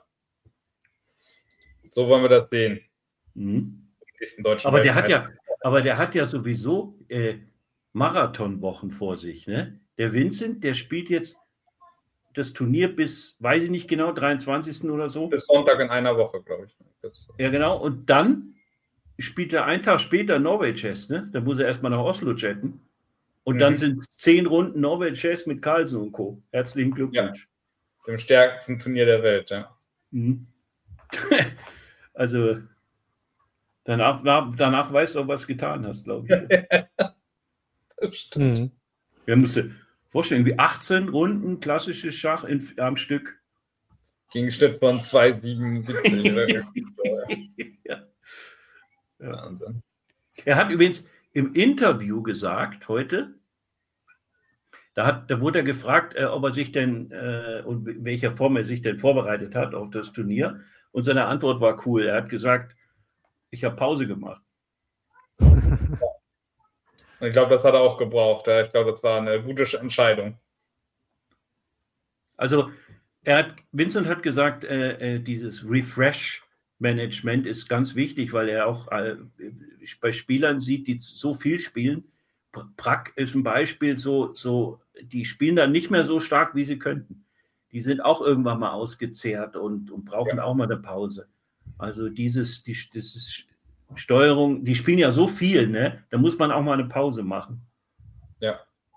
So wollen wir das sehen. Mhm. Deutschen aber, der hat ja, aber der hat ja sowieso äh, Marathonwochen vor sich. Ne? Der Vincent, der spielt jetzt das Turnier bis, weiß ich nicht genau, dreiundzwanzigsten oder so. Bis Sonntag in einer Woche, glaube ich. Das ja, genau. Und dann spielt er einen Tag später Norway Chess. Ne? Da muss er erstmal nach Oslo chatten. Und mhm. dann sind es zehn Runden Norway Chess mit Carlsen und Co. Herzlichen Glückwunsch. Ja, dem stärksten Turnier der Welt, ja. Mhm. Also danach, nach, danach weißt du auch, was getan hast, glaube ich. Das stimmt. Mhm. Wir müssen vorstellen, irgendwie achtzehn Runden klassisches Schach in, am Stück. Gegen Schnitt von zwei Komma siebenundsiebzig. ja. Ja. Wahnsinn. Er hat übrigens im Interview gesagt, heute, da, hat, da wurde er gefragt, äh, ob er sich denn äh, und in welcher Form er sich denn vorbereitet hat auf das Turnier. Und seine Antwort war cool. Er hat gesagt, ich habe Pause gemacht. Ich glaube, das hat er auch gebraucht. Ich glaube, das war eine gute Entscheidung. Also, er hat, Vincent hat gesagt, äh, äh, dieses Refresh-Management ist ganz wichtig, weil er auch äh, bei Spielern sieht, die so viel spielen. Prag ist ein Beispiel, so, so, die spielen dann nicht mehr so stark, wie sie könnten. Die sind auch irgendwann mal ausgezehrt und, und brauchen ja. auch mal eine Pause. Also dieses, die, dieses Steuerung, die spielen ja so viel, ne? Da muss man auch mal eine Pause machen. Ja.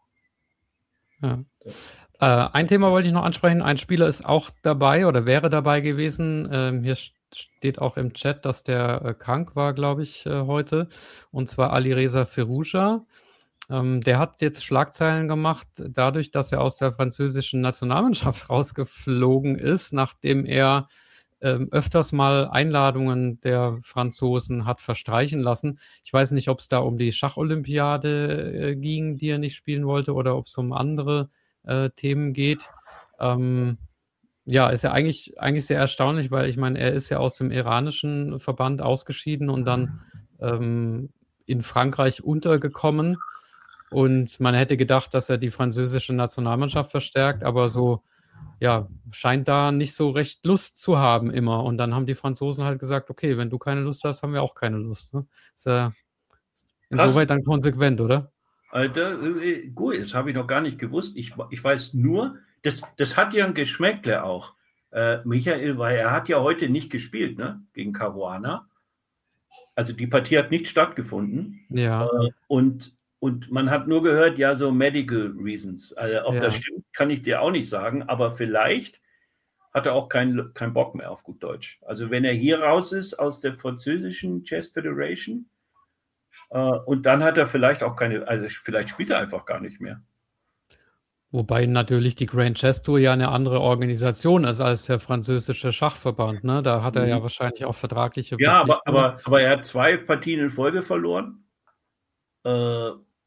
Ja. Äh, ein Thema wollte ich noch ansprechen. Ein Spieler ist auch dabei oder wäre dabei gewesen. Ähm, hier steht auch im Chat, dass der äh, krank war, glaube ich, äh, heute. Und zwar Alireza Firouzja. Ähm, der hat jetzt Schlagzeilen gemacht, dadurch, dass er aus der französischen Nationalmannschaft rausgeflogen ist, nachdem er ähm, öfters mal Einladungen der Franzosen hat verstreichen lassen. Ich weiß nicht, ob es da um die Schacholympiade äh, ging, die er nicht spielen wollte, oder ob es um andere äh, Themen geht. Ähm, ja, ist ja eigentlich, eigentlich sehr erstaunlich, weil ich meine, er ist ja aus dem iranischen Verband ausgeschieden und dann ähm, in Frankreich untergekommen. Und man hätte gedacht, dass er die französische Nationalmannschaft verstärkt, aber so, ja, scheint da nicht so recht Lust zu haben immer. Und dann haben die Franzosen halt gesagt, okay, wenn du keine Lust hast, haben wir auch keine Lust. Ne? Ist ja insoweit dann konsequent, oder? Alter, äh, gut, das habe ich noch gar nicht gewusst. Ich, ich weiß nur, das, das hat ja ein Geschmäckle auch. Äh, Michael, weil er hat ja heute nicht gespielt, ne, gegen Caruana. Also die Partie hat nicht stattgefunden. Ja. Äh, und Und man hat nur gehört, ja, so medical reasons. Also, ob ja. das stimmt, kann ich dir auch nicht sagen, aber vielleicht hat er auch keinen kein Bock mehr auf gut Deutsch. Also wenn er hier raus ist aus der französischen Chess Federation äh, und dann hat er vielleicht auch keine, also vielleicht spielt er einfach gar nicht mehr. Wobei natürlich die Grand Chess Tour ja eine andere Organisation ist als der französische Schachverband. Ne? Da hat er mhm. ja wahrscheinlich auch vertragliche Ja, aber, aber, aber er hat zwei Partien in Folge verloren. Äh,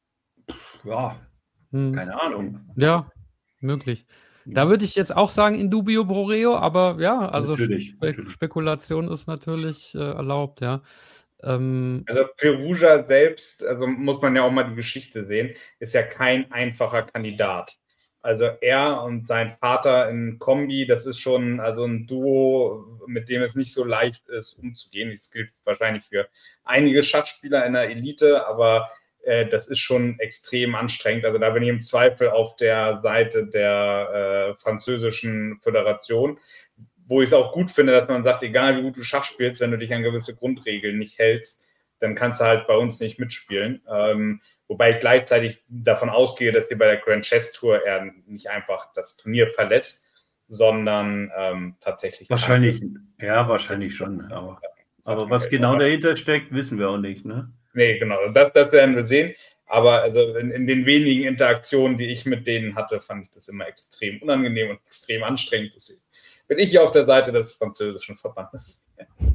Ja, hm. keine Ahnung. Ja, möglich. Da würde ich jetzt auch sagen, in dubio pro reo, aber ja, also natürlich, Spe natürlich. Spekulation ist natürlich äh, erlaubt, ja. Ähm, also Firouzja selbst, also muss man ja auch mal die Geschichte sehen, ist ja kein einfacher Kandidat. Also er und sein Vater in Kombi, das ist schon also ein Duo, mit dem es nicht so leicht ist, umzugehen. Das gilt wahrscheinlich für einige Schachspieler in der Elite, aber das ist schon extrem anstrengend. Also da bin ich im Zweifel auf der Seite der äh, französischen Föderation, wo ich es auch gut finde, dass man sagt, egal wie gut du Schach spielst, wenn du dich an gewisse Grundregeln nicht hältst, dann kannst du halt bei uns nicht mitspielen. Ähm, wobei ich gleichzeitig davon ausgehe, dass dir bei der Grand Chess Tour er nicht einfach das Turnier verlässt, sondern ähm, tatsächlich... Wahrscheinlich, ja, wahrscheinlich schon. Aber, aber was genau dahinter steckt, wissen wir auch nicht, ne? Nee, genau, das, das werden wir sehen. Aber also in, in den wenigen Interaktionen, die ich mit denen hatte, fand ich das immer extrem unangenehm und extrem anstrengend. Deswegen bin ich hier auf der Seite des französischen Verbandes.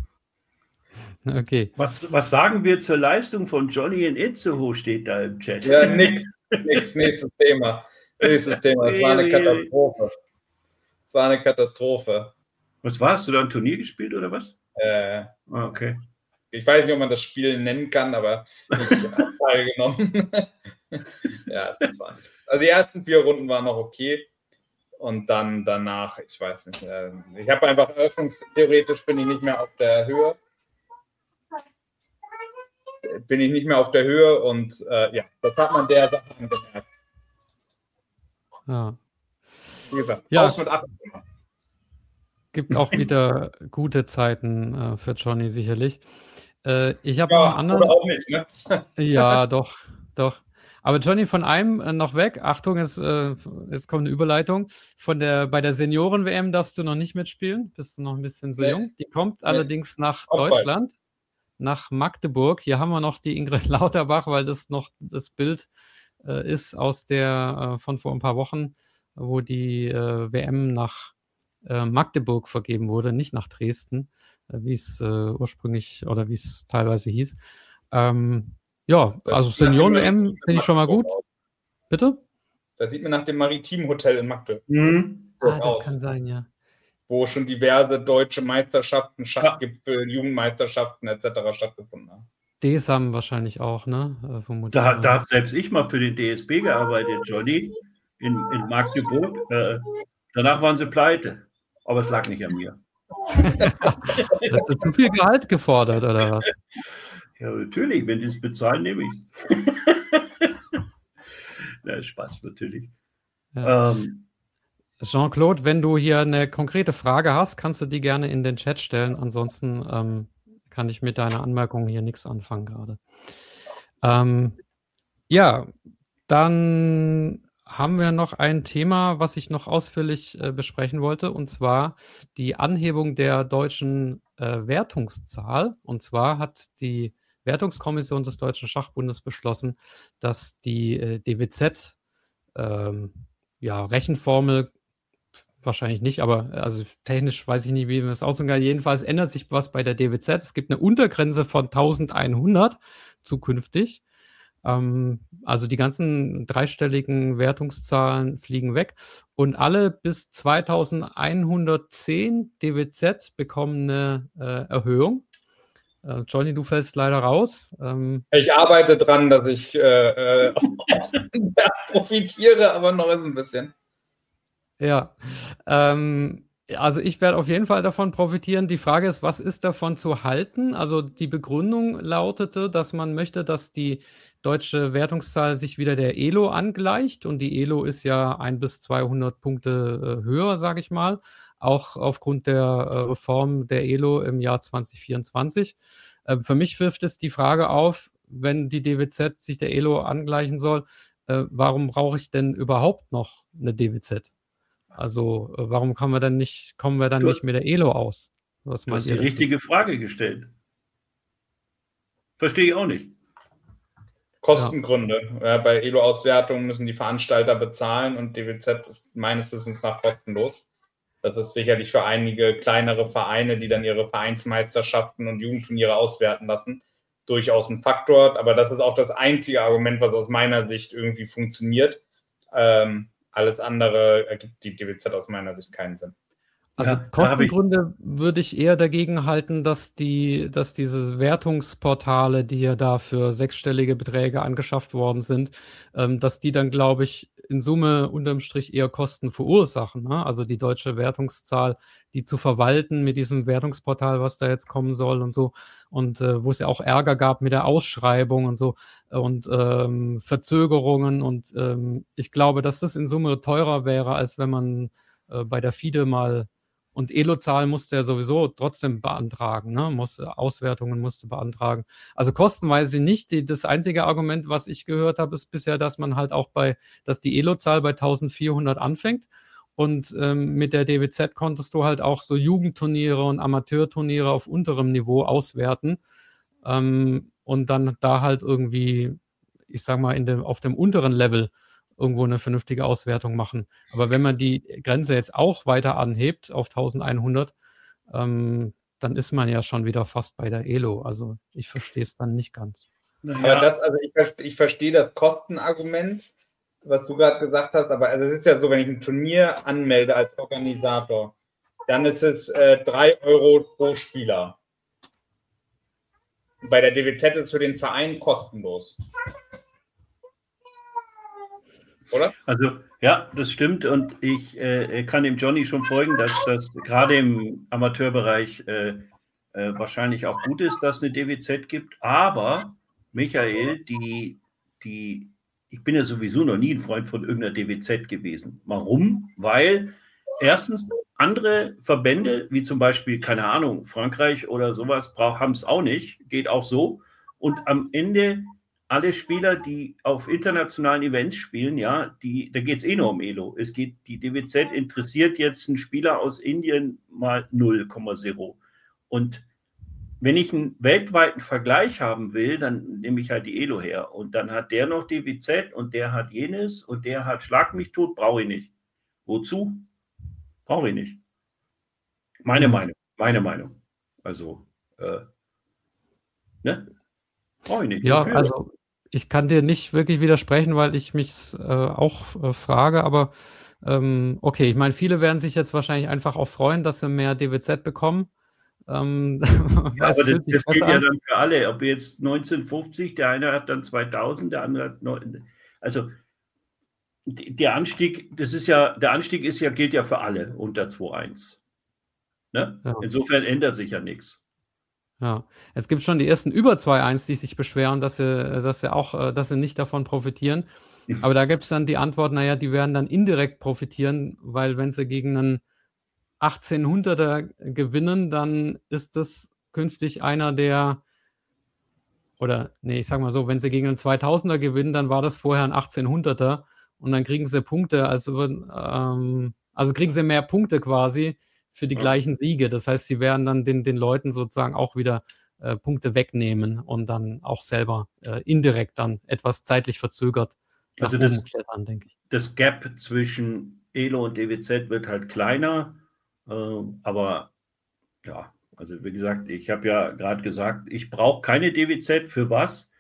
Okay. Was, was sagen wir zur Leistung von Johnny in Itzehoe, steht da im Chat. Ja, nix, nix, nächstes Thema. Nächstes Thema. Es war eine Katastrophe. Es war eine Katastrophe. Was war? Hast du da ein Turnier gespielt oder was? Äh, ah, okay. Ich weiß nicht, ob man das Spiel nennen kann, aber ich habe teilgenommen. Ja, es ist wahr. Also die ersten vier Runden waren noch okay. Und dann danach, ich weiß nicht, äh, ich habe einfach eröffnungstheoretisch bin ich nicht mehr auf der Höhe. Bin ich nicht mehr auf der Höhe und äh, ja, das hat man der Sache angemerkt. Ja. Wie gesagt, Ja. aus mit acht. Gibt auch wieder gute Zeiten äh, für Johnny sicherlich. Äh, ich habe Ja, noch einen anderen. oder auch nicht, ne? Ja, doch, doch. Aber Johnny, von einem äh, noch weg. Achtung, jetzt, äh, jetzt kommt eine Überleitung. Von der, bei der Senioren-W M darfst du noch nicht mitspielen. Bist du noch ein bisschen so Nee. jung. Die kommt Nee. allerdings nach Auch bald. Deutschland, nach Magdeburg. Hier haben wir noch die Ingrid Lauterbach, weil das noch das Bild äh, ist aus der äh, von vor ein paar Wochen, wo die äh, W M nach äh, Magdeburg vergeben wurde, nicht nach Dresden, äh, wie es äh, ursprünglich oder wie es teilweise hieß. Ähm, ja, also Senioren-W M finde ich schon mal gut. Bitte? Das sieht man nach dem Maritim-Hotel in Magdeburg Mhm. Ah, das aus, kann sein, ja. wo schon diverse deutsche Meisterschaften, Schachgipfel, Jugendmeisterschaften et cetera stattgefunden haben. D S A M wahrscheinlich auch, ne? Äh, vermutlich. Da, da habe selbst ich mal für den D S B gearbeitet, Johnny, in, in Magdeburg. Äh, danach waren sie pleite. Aber es lag nicht an mir. Hast du zu viel Gehalt gefordert, oder was? Ja, natürlich, wenn die es bezahlen, nehme ich es. Na, Spaß natürlich. Ja. Ähm, Jean-Claude, wenn du hier eine konkrete Frage hast, kannst du die gerne in den Chat stellen. Ansonsten ähm, kann ich mit deiner Anmerkung hier nichts anfangen gerade. Ähm, ja, dann haben wir noch ein Thema, was ich noch ausführlich äh, besprechen wollte, und zwar die Anhebung der deutschen äh, Wertungszahl. Und zwar hat die Wertungskommission des Deutschen Schachbundes beschlossen, dass die äh, D W Z ähm, ja, Rechenformel wahrscheinlich nicht, aber also technisch weiß ich nicht, wie man das ausdrücken kann. Jedenfalls ändert sich was bei der D W Z. Es gibt eine Untergrenze von eintausendeinhundert zukünftig. Ähm, also die ganzen dreistelligen Wertungszahlen fliegen weg und alle bis zweitausendeinhundertzehn D W Z bekommen eine äh, Erhöhung. Äh, Johnny, du fällst leider raus. Ähm, Ich arbeite dran, dass ich äh, äh, profitiere, aber noch ist ein bisschen. Ja, ähm, also ich werde auf jeden Fall davon profitieren. Die Frage ist, was ist davon zu halten? Also die Begründung lautete, dass man möchte, dass die deutsche Wertungszahl sich wieder der E L O angleicht. Und die E L O ist ja ein bis zweihundert Punkte äh, höher, sage ich mal. Auch aufgrund der äh, Reform der E L O im Jahr zwanzig vierundzwanzig. Äh, für mich wirft es die Frage auf, wenn die D W Z sich der E L O angleichen soll, äh, warum brauche ich denn überhaupt noch eine D W Z? Also, äh, warum kommen wir dann nicht, kommen wir dann Du- nicht mit der E L O aus? Was Du meint hast die ihr dazu? richtige Frage gestellt. Verstehe ich auch nicht. Kostengründe. Ja, bei E L O-Auswertungen müssen die Veranstalter bezahlen und D W Z ist meines Wissens nach kostenlos. Das ist sicherlich für einige kleinere Vereine, die dann ihre Vereinsmeisterschaften und Jugendturniere auswerten lassen, durchaus ein Faktor. Aber das ist auch das einzige Argument, was aus meiner Sicht irgendwie funktioniert. Ähm, alles andere ergibt die D W Z aus meiner Sicht keinen Sinn. Also Ja, da habe ich- Kostengründe würde ich eher dagegen halten, dass die, dass diese Wertungsportale, die ja da für sechsstellige Beträge angeschafft worden sind, ähm, dass die dann, glaube ich, in Summe unterm Strich eher Kosten verursachen. Ne? Also die deutsche Wertungszahl, die zu verwalten mit diesem Wertungsportal, was da jetzt kommen soll und so. Und äh, wo es ja auch Ärger gab mit der Ausschreibung und so und ähm, Verzögerungen. Und ähm, ich glaube, dass das in Summe teurer wäre, als wenn man äh, bei der FIDE mal und E L O-Zahl musste er sowieso trotzdem beantragen, ne? Musste, Auswertungen musste beantragen. Also kostenweise nicht. Die, das einzige Argument, was ich gehört habe, ist bisher, dass man halt auch bei, dass die E L O-Zahl bei eintausendvierhundert anfängt. Und ähm, mit der D W Z konntest du halt auch so Jugendturniere und Amateurturniere auf unterem Niveau auswerten. Ähm, und dann da halt irgendwie, ich sag mal, in dem, auf dem unteren Level irgendwo eine vernünftige Auswertung machen. Aber wenn man die Grenze jetzt auch weiter anhebt auf eintausendeinhundert, ähm, dann ist man ja schon wieder fast bei der E L O. Also ich verstehe es dann nicht ganz. Aber Naja, das, also ich, verste- ich verstehe das Kostenargument, was du gerade gesagt hast, aber also es ist ja so, wenn ich ein Turnier anmelde als Organisator, dann ist es äh, drei Euro pro Spieler. Bei der D W Z ist es für den Verein kostenlos. oder? Also, ja, das stimmt. Und ich äh, kann dem Johnny schon folgen, dass das gerade im Amateurbereich äh, äh, wahrscheinlich auch gut ist, dass es eine D W Z gibt. Aber, Michael, die, die, ich bin ja sowieso noch nie ein Freund von irgendeiner D W Z gewesen. Warum? Weil erstens andere Verbände, wie zum Beispiel, keine Ahnung, Frankreich oder sowas, haben es auch nicht, geht auch so. Und am Ende alle Spieler, die auf internationalen Events spielen, ja, die, da geht es eh nur um Elo. Es geht, die D W Z interessiert jetzt einen Spieler aus Indien mal null Komma null. Und wenn ich einen weltweiten Vergleich haben will, dann nehme ich halt die Elo her. Und dann hat der noch D W Z und der hat jenes und der hat Schlag mich tot, brauche ich nicht. Wozu? Brauche ich nicht. Meine Mhm. Meinung, meine Meinung. Also, äh, ne? Brauche ich nicht. Ja, Wofür? also ich kann dir nicht wirklich widersprechen, weil ich mich äh, auch äh, frage, aber ähm, okay, ich meine, viele werden sich jetzt wahrscheinlich einfach auch freuen, dass sie mehr D W Z bekommen. Ähm, Ja, weil es aber das, fühlt sich das gilt besser ja an. dann für alle. Ob jetzt neunzehnhundertfünfzig, der eine hat dann zweitausend, der andere hat neun. Also d- der Anstieg, das ist ja, der Anstieg ist ja, gilt ja für alle unter zwei Komma eins. Ne? Ja. Insofern ändert sich ja nichts. Ja, es gibt schon die ersten über zwei Komma eins, die sich beschweren, dass sie, dass sie auch, äh, dass sie nicht davon profitieren. Aber da gibt es dann die Antwort, naja, die werden dann indirekt profitieren, weil wenn sie gegen einen achtzehnhunderter gewinnen, dann ist das künftig einer der, oder nee, ich sag mal so, wenn sie gegen einen zweitausender gewinnen, dann war das vorher ein achtzehnhunderter und dann kriegen sie Punkte, also, ähm, also kriegen sie mehr Punkte quasi für die Ja. gleichen Siege. Das heißt, sie werden dann den, den Leuten sozusagen auch wieder äh, Punkte wegnehmen und dann auch selber äh, indirekt dann etwas zeitlich verzögert nach Also oben das, klettern, denke ich. das Gap zwischen Elo und D W Z wird halt kleiner. Äh, aber ja, also wie gesagt, ich habe ja gerade gesagt, ich brauche keine D W Z. Für was?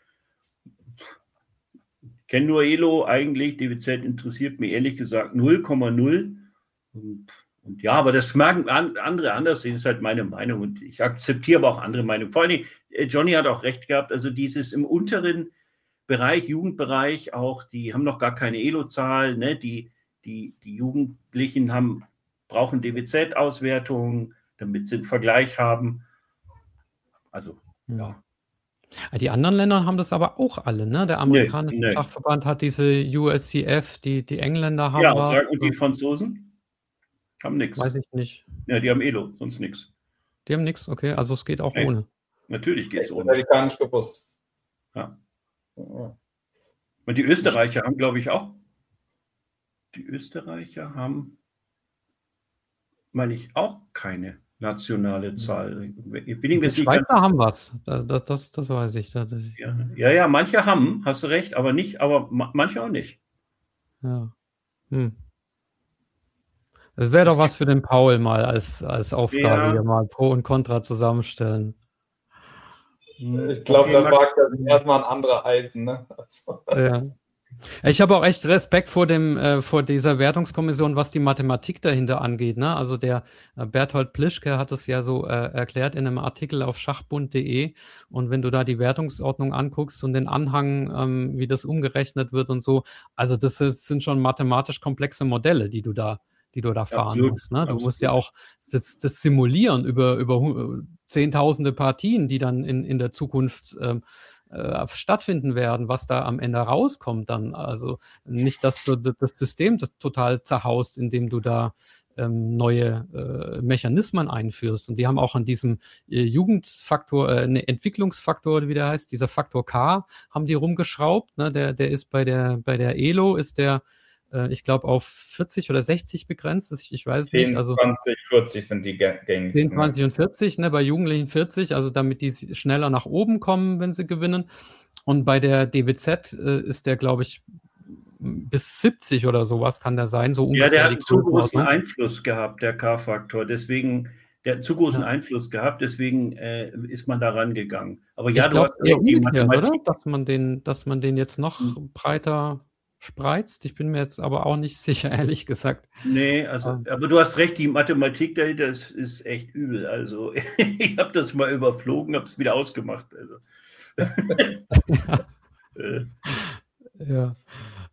Ich kenne nur Elo eigentlich. D W Z interessiert mich ehrlich gesagt null Komma null. Und, und ja, aber das mögen an, andere anders sehen, ist halt meine Meinung. Und ich akzeptiere aber auch andere Meinungen. Vor allen Dingen, äh, Johnny hat auch recht gehabt, also dieses im unteren Bereich, Jugendbereich auch, die haben noch gar keine Elo-Zahl, ne? die, die, die Jugendlichen haben, brauchen D W Z-Auswertungen, damit sie einen Vergleich haben. Also, ja. Ja, die anderen Länder haben das aber auch alle, ne? Der amerikanische Nee, nee. Schachverband hat diese U S C F, die, die Engländer haben Ja, und, was. sagen, und die Franzosen haben nichts. Weiß ich nicht. Ja, die haben Elo, sonst nichts. Die haben nichts, okay, also es geht auch Nee. ohne. Natürlich geht es Das hätte ohne. ich gar nicht gewusst. Ja. Ja. Und die Österreicher haben, glaube ich, auch. Die Österreicher haben, meine ich, auch keine nationale Zahl. Ich bin Die mir nicht Schweizer ganz- haben was, da, da, das, das weiß ich. Da, das, Ja, ja, ja, manche haben, hast du recht, aber nicht, aber ma- manche auch nicht. ja. Hm. Das wäre doch was für den Paul mal als, als Aufgabe Ja. hier mal Pro und Contra zusammenstellen. Ich glaube, Okay, das Max- mag dann erstmal ein anderer Eisen. Ne? Also, Ja. Ich habe auch echt Respekt vor dem äh, vor dieser Wertungskommission, was die Mathematik dahinter angeht. Ne? Also der äh, Berthold Plischke hat es ja so äh, erklärt in einem Artikel auf schachbund punkt de. Und wenn du da die Wertungsordnung anguckst und den Anhang, ähm, wie das umgerechnet wird und so, also das ist, sind schon mathematisch komplexe Modelle, die du da, die du da fahren Absolut, musst. Ne? Du absolut. musst ja auch das, das simulieren über über hu- zehntausende Partien, die dann in in der Zukunft ähm, äh, stattfinden werden, was da am Ende rauskommt dann. Also nicht, dass du d- das System t- total zerhaust, indem du da ähm, neue äh, Mechanismen einführst. Und die haben auch an diesem äh, Jugendfaktor, äh, ne, Entwicklungsfaktor, wie der heißt, dieser Faktor K, haben die rumgeschraubt. Ne? Der, der ist bei der, bei der Elo, ist der, äh, ich glaube, auf vierzig oder sechzig begrenzt. Ich, ich weiß es nicht. zehn, Also zwanzig, vierzig sind die Ga- Games. zehn, Ne? zwanzig und vierzig, ne, bei Jugendlichen vierzig, also damit die s- schneller nach oben kommen, wenn sie gewinnen. Und bei der D W Z äh, ist der, glaube ich, m- bis siebzig oder sowas kann der sein, so Ja, ungefähr der hat die einen zu großen Größenordnung. Einfluss gehabt, der K-Faktor. Deswegen, der hat einen zu großen Ja. Einfluss gehabt, deswegen äh, ist man da rangegangen. Aber ja, Ich du glaube hast eher recht, die umgekehrt, oder? Mathematik. Dass man den, dass man den jetzt noch Hm. breiter spreizt. Ich bin mir jetzt aber auch nicht sicher, ehrlich gesagt. Nee, also, Ah. aber du hast recht, die Mathematik dahinter ist, ist echt übel. Also, ich habe das mal überflogen, habe es wieder ausgemacht. Also. äh, Ja.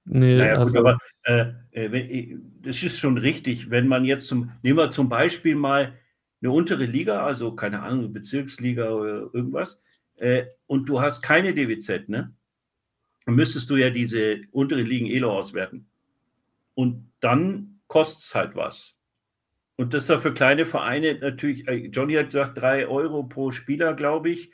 Nee, Naja, gut, also, aber äh, äh, wenn, äh, das ist schon richtig. Wenn man jetzt zum, nehmen wir zum Beispiel mal eine untere Liga, also keine Ahnung, Bezirksliga oder irgendwas, äh, und du hast keine D W Z, ne? Dann müsstest du ja diese untere Ligen Elo auswerten. Und dann kostet es halt was. Und das ist ja für kleine Vereine natürlich, äh, Johnny hat gesagt, drei Euro pro Spieler, glaube ich.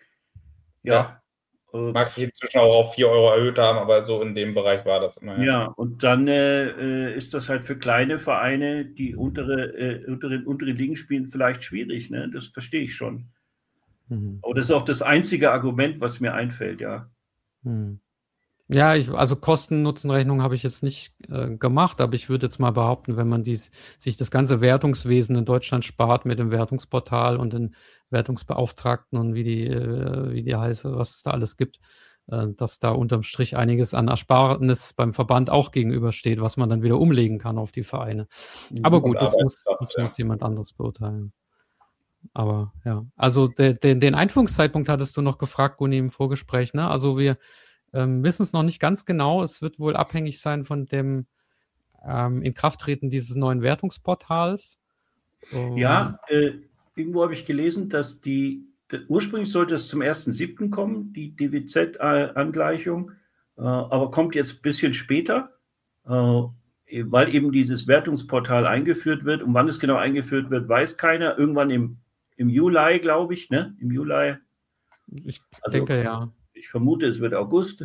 Ja. Äh, Mag sich inzwischen auch auf vier Euro erhöht haben, aber so in dem Bereich war das immer. Ja, und dann äh, ist das halt für kleine Vereine, die untere, äh, untere, untere Ligen spielen, vielleicht schwierig. Ne? Das verstehe ich schon. mhm. Aber das ist auch das einzige Argument, was mir einfällt, ja. Mhm. Ja, ich, also Kosten-Nutzen-Rechnung habe ich jetzt nicht äh, gemacht, aber ich würde jetzt mal behaupten, wenn man dies, sich das ganze Wertungswesen in Deutschland spart mit dem Wertungsportal und den Wertungsbeauftragten und wie die, äh, wie die heiße, was es da alles gibt, äh, dass da unterm Strich einiges an Ersparnis beim Verband auch gegenübersteht, was man dann wieder umlegen kann auf die Vereine. Aber gut, das muss, das muss jemand anderes beurteilen. Aber ja, also de, de, den Einführungszeitpunkt hattest du noch gefragt, Guni, im Vorgespräch, ne? Also wir ähm, wissen es noch nicht ganz genau. Es wird wohl abhängig sein von dem ähm, Inkrafttreten dieses neuen Wertungsportals. Um, Ja, äh, irgendwo habe ich gelesen, dass die, ursprünglich sollte es zum ersten siebten kommen, die D W Z-Angleichung, äh, aber kommt jetzt ein bisschen später, äh, weil eben dieses Wertungsportal eingeführt wird. Und wann es genau eingeführt wird, weiß keiner. Irgendwann im, im Juli, glaube ich, ne? Im Juli. Ich Also, denke, ja. Ich vermute, es wird August.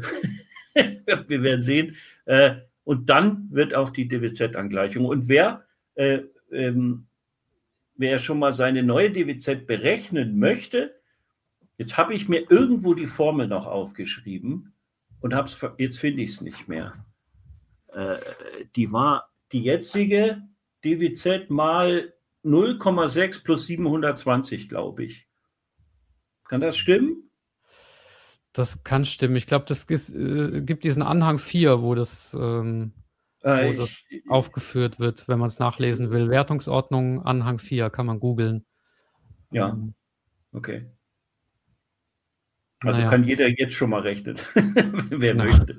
Wir werden sehen. Äh, und dann wird auch die D W Z-Angleichung. Und wer, äh, ähm, wer schon mal seine neue D W Z berechnen möchte, jetzt habe ich mir irgendwo die Formel noch aufgeschrieben und hab's, jetzt finde ich es nicht mehr. Äh, die war die jetzige D W Z mal null Komma sechs plus siebenhundertzwanzig, glaube ich. Kann das stimmen? Das kann stimmen. Ich glaube, das ist, äh, gibt diesen Anhang vier, wo das, ähm, Äh, wo ich, das aufgeführt wird, wenn man es nachlesen will. Wertungsordnung, Anhang vier, kann man googeln. Ja, Ähm, okay. Also naja. kann jeder jetzt schon mal rechnen, wer Na. möchte.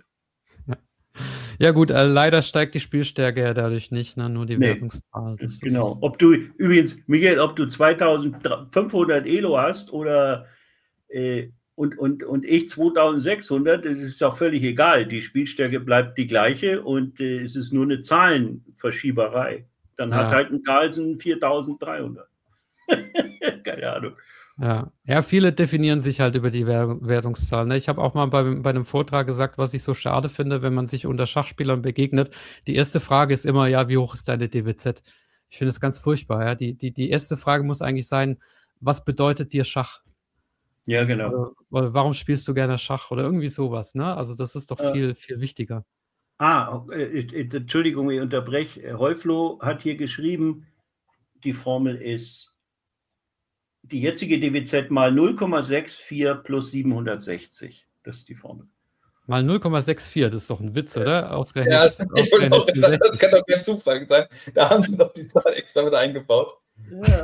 Ja gut, äh, leider steigt die Spielstärke ja dadurch nicht, ne? Nur die Nee, Wertungszahl. Das genau. ist, Ob du übrigens, Michael, ob du zweitausendfünfhundert Elo hast oder äh, und, und, und ich zweitausendsechshundert, das ist ja völlig egal. Die Spielstärke bleibt die gleiche und äh, es ist nur eine Zahlenverschieberei. Dann ja. hat halt ein Carlsen viertausenddreihundert. Keine Ahnung. Ja. ja, viele definieren sich halt über die Wer Wertungszahl. Ne? Ich habe auch mal bei, bei einem Vortrag gesagt, was ich so schade finde, wenn man sich unter Schachspielern begegnet. Die erste Frage ist immer, ja, wie hoch ist deine D W Z? Ich finde es ganz furchtbar. Ja? Die, die, die erste Frage muss eigentlich sein, was bedeutet dir Schach? Ja, genau. Oder, oder warum spielst du gerne Schach? Oder irgendwie sowas. Ne? Also das ist doch Äh, viel, viel wichtiger. Ah, äh, äh, Entschuldigung, ich unterbreche. Heuflo hat hier geschrieben, die Formel ist die jetzige D W Z mal null Komma sechsundvierzig plus siebenhundertsechzig. Das ist die Formel. Mal null Komma sechsundvierzig, das ist doch ein Witz, oder? Ausgerechnet, Ja, das, ausgerechnet sagen, das kann doch kein Zufall sein. Da haben sie doch die Zahl extra mit eingebaut. Ja.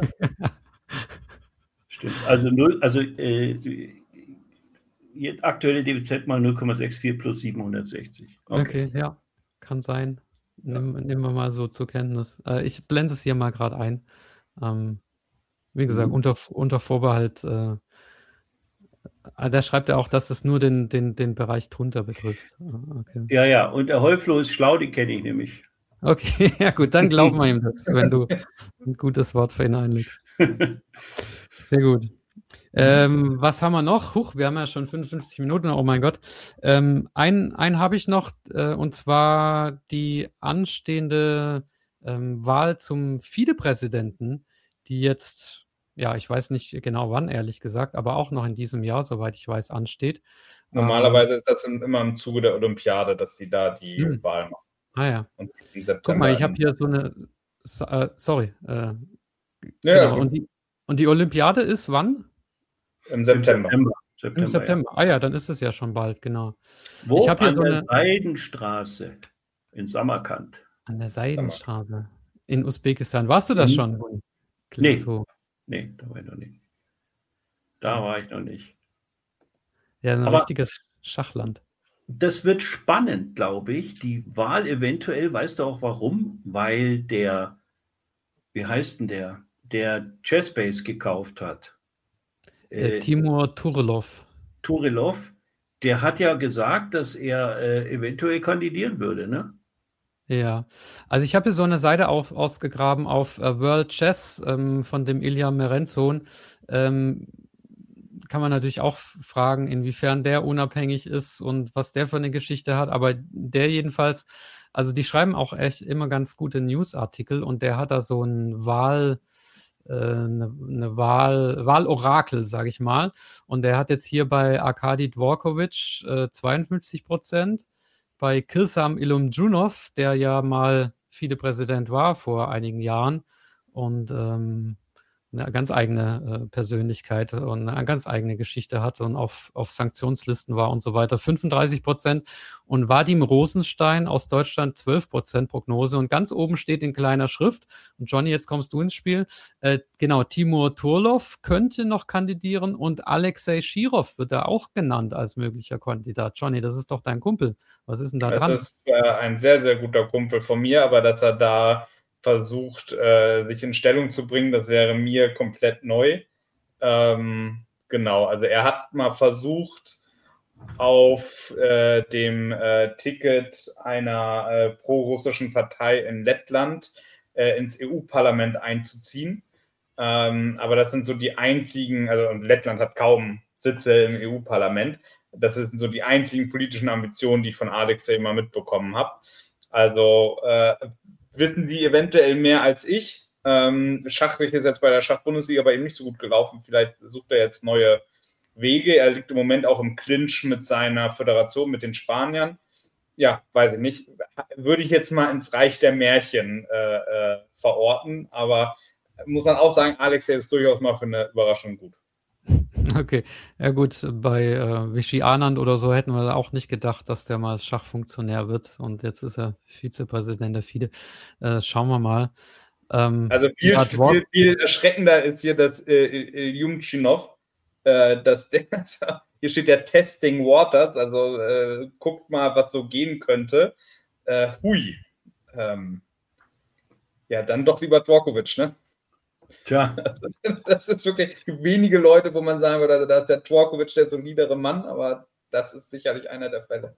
Stimmt. Also, null, also äh, die aktuelle D W Z mal null Komma sechsundvierzig plus siebenhundertsechzig. Okay, okay, ja, kann sein. Nimm, ja. Nehmen wir mal so zur Kenntnis. Äh, ich blende es hier mal gerade ein. Ähm, wie gesagt, mhm. unter, unter Vorbehalt. Äh, da schreibt er auch, dass es nur den, den, den Bereich drunter betrifft. Okay. Ja, ja, und der Heuflo ist schlau, die kenne ich nämlich. Okay, ja gut, dann glauben wir ihm das, wenn du ein gutes Wort für ihn einlegst. Sehr gut. Ähm, was haben wir noch? Huch, wir haben ja schon fünfundfünfzig Minuten, oh mein Gott. Ähm, einen einen habe ich noch, äh, und zwar die anstehende ähm, Wahl zum Vizepräsidenten, die jetzt, ja, ich weiß nicht genau wann, ehrlich gesagt, aber auch noch in diesem Jahr, soweit ich weiß, ansteht. Normalerweise ähm, ist das immer im Zuge der Olympiade, dass sie da die hm. Wahl machen. Ah ja. Und im September Guck mal, ich habe hier so eine, so, äh, sorry. Äh, ja, genau. und, die, und die Olympiade ist wann? Im September. Im September. September, Im September. Ja. Ah ja, dann ist es ja schon bald, genau. Wo? Ich habe hier an so der eine Seidenstraße in Samarkand. An der Seidenstraße in Usbekistan. Warst du das mhm. schon? Nee. So. nee, da war ich noch nicht. Da war ich noch nicht. Ja, ein Aber, richtiges Schachland. Das wird spannend, glaube ich. Die Wahl eventuell, weißt du auch warum? Weil der, wie heißt denn der, der Chessbase gekauft hat. Der Äh, Timur Turlov. Turilov, der hat ja gesagt, dass er äh, eventuell kandidieren würde, ne? Ja, also ich habe hier so eine Seite auf, ausgegraben auf äh, World Chess ähm, von dem Ilya Merenzon. Ähm, kann man natürlich auch f- fragen, inwiefern der unabhängig ist und was der für eine Geschichte hat. Aber der jedenfalls, also die schreiben auch echt immer ganz gute Newsartikel und der hat da so ein Wahl, äh, eine, eine Wahl, Wahlorakel, sage ich mal. Und der hat jetzt hier bei Arkadi Dvorkovich äh, zweiundfünfzig Prozent, bei Kirsam Ilumdjunov, der ja mal Vizepräsident war vor einigen Jahren und ähm, eine ganz eigene äh, Persönlichkeit und eine ganz eigene Geschichte hatte und auf, auf Sanktionslisten war und so weiter, fünfunddreißig Prozent. Und Vadim Rosenstein aus Deutschland zwölf Prozent Prognose. Und ganz oben steht in kleiner Schrift, und Johnny, jetzt kommst du ins Spiel, äh, genau, Timur Turlov könnte noch kandidieren und Alexei Schirov wird da auch genannt als möglicher Kandidat. Johnny, das ist doch dein Kumpel. Was ist denn da dran? Das ist äh, ein sehr, sehr guter Kumpel von mir, aber dass er da versucht, äh, sich in Stellung zu bringen, das wäre mir komplett neu. Ähm, genau, also er hat mal versucht, auf äh, dem äh, Ticket einer äh, pro-russischen Partei in Lettland äh, ins E U-Parlament einzuziehen. Ähm, aber das sind so die einzigen, also und Lettland hat kaum Sitze im E U-Parlament. Das sind so die einzigen politischen Ambitionen, die ich von Alexei mal mitbekommen habe. Also äh, wissen die eventuell mehr als ich. Ähm, Schachlich ist jetzt bei der Schachbundesliga bei ihm nicht so gut gelaufen. Vielleicht sucht er jetzt neue Wege. Er liegt im Moment auch im Clinch mit seiner Föderation, mit den Spaniern. Ja, weiß ich nicht. Würde ich jetzt mal ins Reich der Märchen äh, äh, verorten. Aber muss man auch sagen, Alexei ist durchaus mal für eine Überraschung gut. Okay, ja gut, bei äh, Vichy Anand oder so hätten wir auch nicht gedacht, dass der mal Schachfunktionär wird und jetzt ist er Vizepräsident der FIDE. Äh, schauen wir mal. Ähm, Also viel, ja, Dwor- viel, viel erschreckender ist hier das äh, Iljumtschinov. Äh, das, hier steht ja Testing Waters, also äh, guckt mal, was so gehen könnte. Äh, hui. Ähm, ja, dann doch lieber Dvorkovich, ne? Tja. Das ist wirklich wenige Leute, wo man sagen würde, also da ist der Dvorkovich der solidere Mann, aber das ist sicherlich einer der Fälle.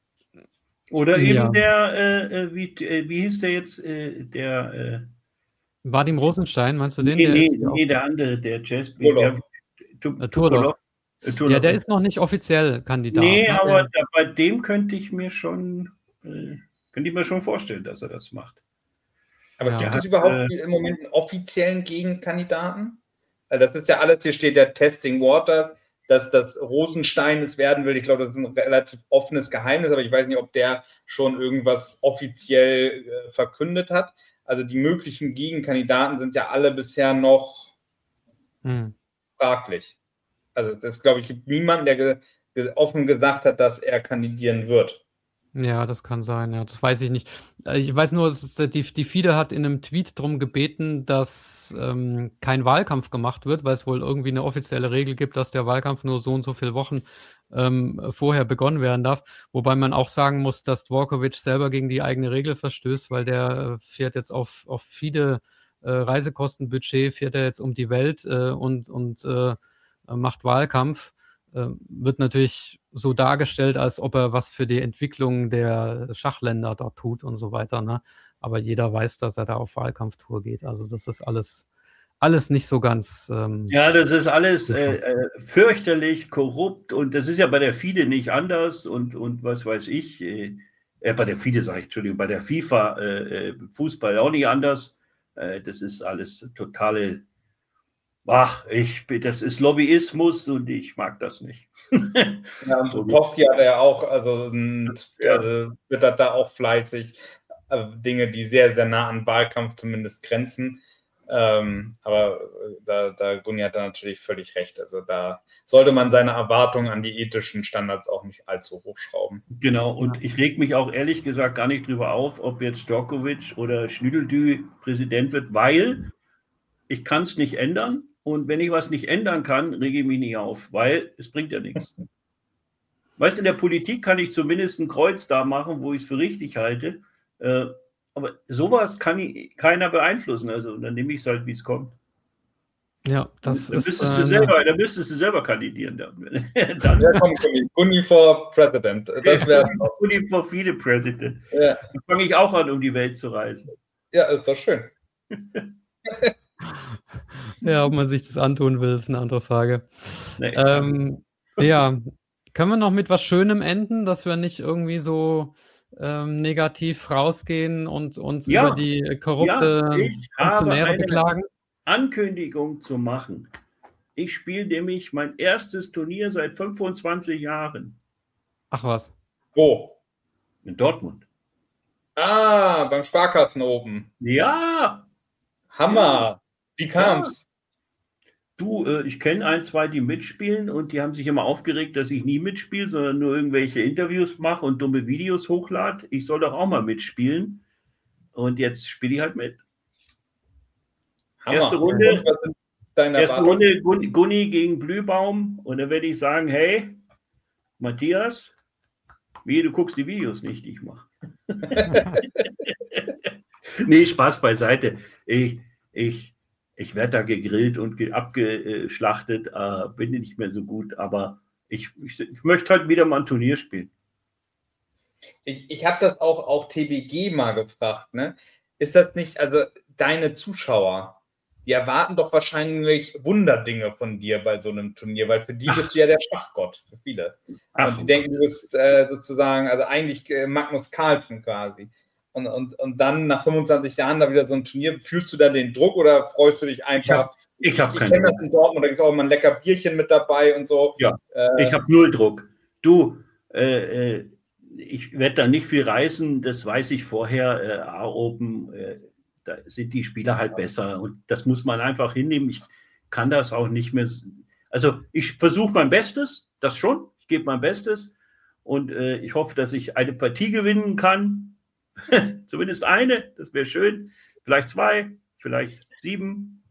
Oder eben Ja. der, äh, wie, äh, wie hieß der jetzt, äh, der... Äh, Vadim Rosenstein, meinst du den? nee, Der nee, ist hier nee auch- der andere, der Jazz... Turlov. Tu- Äh, Tukolov. Äh, Turlov. Ja, der ist noch nicht offiziell Kandidat. Nee, ne? aber Der, da, bei dem könnte ich mir schon, äh, könnte ich mir schon vorstellen, dass er das macht. Aber Ja. gibt Der es hat, überhaupt äh, im Moment einen offiziellen Gegenkandidaten? Weil das ist ja alles, hier steht ja Testing Waters, dass das Rosenstein es werden will. Ich glaube, das ist ein relativ offenes Geheimnis, aber ich weiß nicht, ob der schon irgendwas offiziell äh, verkündet hat. Also die möglichen Gegenkandidaten sind ja alle bisher noch hm. fraglich. Also das glaube ich, gibt niemanden, der ge ge offen gesagt hat, dass er kandidieren wird. Ja, das kann sein, ja, das weiß ich nicht. Äh, Ich weiß nur, es ist, äh, die, die FIDE hat in einem Tweet darum gebeten, dass ähm, kein Wahlkampf gemacht wird, weil es wohl irgendwie eine offizielle Regel gibt, dass der Wahlkampf nur so und so viele Wochen ähm, vorher begonnen werden darf. Wobei man auch sagen muss, dass Dvorkovich selber gegen die eigene Regel verstößt, weil der äh, fährt jetzt auf, auf FIDE äh, Reisekostenbudget, fährt er jetzt um die Welt äh, und, und äh, macht Wahlkampf. Äh, wird natürlich so dargestellt, als ob er was für die Entwicklung der Schachländer da tut und so weiter. Ne? Aber jeder weiß, dass er da auf Wahlkampftour geht. Also das ist alles, alles nicht so ganz. Ähm, ja, das ist alles äh, äh, fürchterlich, korrupt und das ist ja bei der FIDE nicht anders und, und was weiß ich. Äh, äh, bei der FIDE sage ich, Entschuldigung, bei der FIFA äh, Fußball auch nicht anders. Äh, das ist alles totale. Ach, ich, das ist Lobbyismus und ich mag das nicht. Ja, und Sutowski hat er ja auch, also, und, Ja. also twittert da auch fleißig äh, Dinge, die sehr, sehr nah an Wahlkampf zumindest grenzen. Ähm, aber äh, da, da Gunni hat da natürlich völlig recht. Also da sollte man seine Erwartungen an die ethischen Standards auch nicht allzu hochschrauben. Genau, und ich reg mich auch ehrlich gesagt gar nicht drüber auf, ob jetzt Djokovic oder Schnüdeldü Präsident wird, weil ich kann es nicht ändern. Und wenn ich was nicht ändern kann, rege ich mich nicht auf, weil es bringt ja nichts. Weißt du, in der Politik kann ich zumindest ein Kreuz da machen, wo ich es für richtig halte. Äh, aber sowas kann ich, keiner beeinflussen. Also dann nehme ich es halt, wie es kommt. Ja, das dann ist. Müsstest du Äh, selber, dann müsstest du selber kandidieren. Dann, dann Ja, komm, komm, Uni for President. Das wäre Uni for viele President. Ja. Dann fange ich auch an, um die Welt zu reisen. Ja, ist doch schön. Ja, ob man sich das antun will, ist eine andere Frage. Nee. Ähm, ja, können wir noch mit was Schönem enden, dass wir nicht irgendwie so ähm, negativ rausgehen und uns Ja, über die korrupte ja, ich Funktionäre habe eine beklagen? Ankündigung zu machen. Ich spiele nämlich mein erstes Turnier seit fünfundzwanzig Jahren. Ach was. Wo? In Dortmund. Ah, beim Sparkassen oben. Ja. Hammer. Ja. Wie kam's? Du, äh, ich kenne ein, zwei, die mitspielen und die haben sich immer aufgeregt, dass ich nie mitspiele, sondern nur irgendwelche Interviews mache und dumme Videos hochlade. Ich soll doch auch mal mitspielen. Und jetzt spiele ich halt mit. Hammer. Erste Runde, was sind deine erste Erwartungen? Runde Gunni gegen Blühbaum. Und dann werde ich sagen, hey, Matthias, wie, du guckst die Videos nicht, die ich mache. Nee, Spaß beiseite. Ich, ich, ich werde da gegrillt und ge- abgeschlachtet, äh, bin nicht mehr so gut, aber ich, ich, ich möchte halt wieder mal ein Turnier spielen. Ich, ich habe das auch, auch T B G mal gefragt, ne? Ist das nicht, also deine Zuschauer, die erwarten doch wahrscheinlich Wunderdinge von dir bei so einem Turnier, weil für die Ach. bist du ja der Schachgott, für viele. Ach, Und die denken, du bist äh, sozusagen, also eigentlich äh, Magnus Carlsen quasi. Und, und, und dann nach fünfundzwanzig Jahren da wieder so ein Turnier, fühlst du da den Druck oder freust du dich einfach? ich habe Ich keinen kenne Druck. das in Dortmund, da gibt es auch immer ein lecker Bierchen mit dabei und so. Ja, Äh, ich habe null Druck. Du, äh, äh, ich werde da nicht viel reisen, das weiß ich vorher. Äh, A-Open, äh, da sind die Spieler halt besser und das muss man einfach hinnehmen. Ich kann das auch nicht mehr. s- Also ich versuche mein Bestes, das schon. Ich gebe mein Bestes und äh, ich hoffe, dass ich eine Partie gewinnen kann. Zumindest eine, das wäre schön. Vielleicht zwei, vielleicht sieben.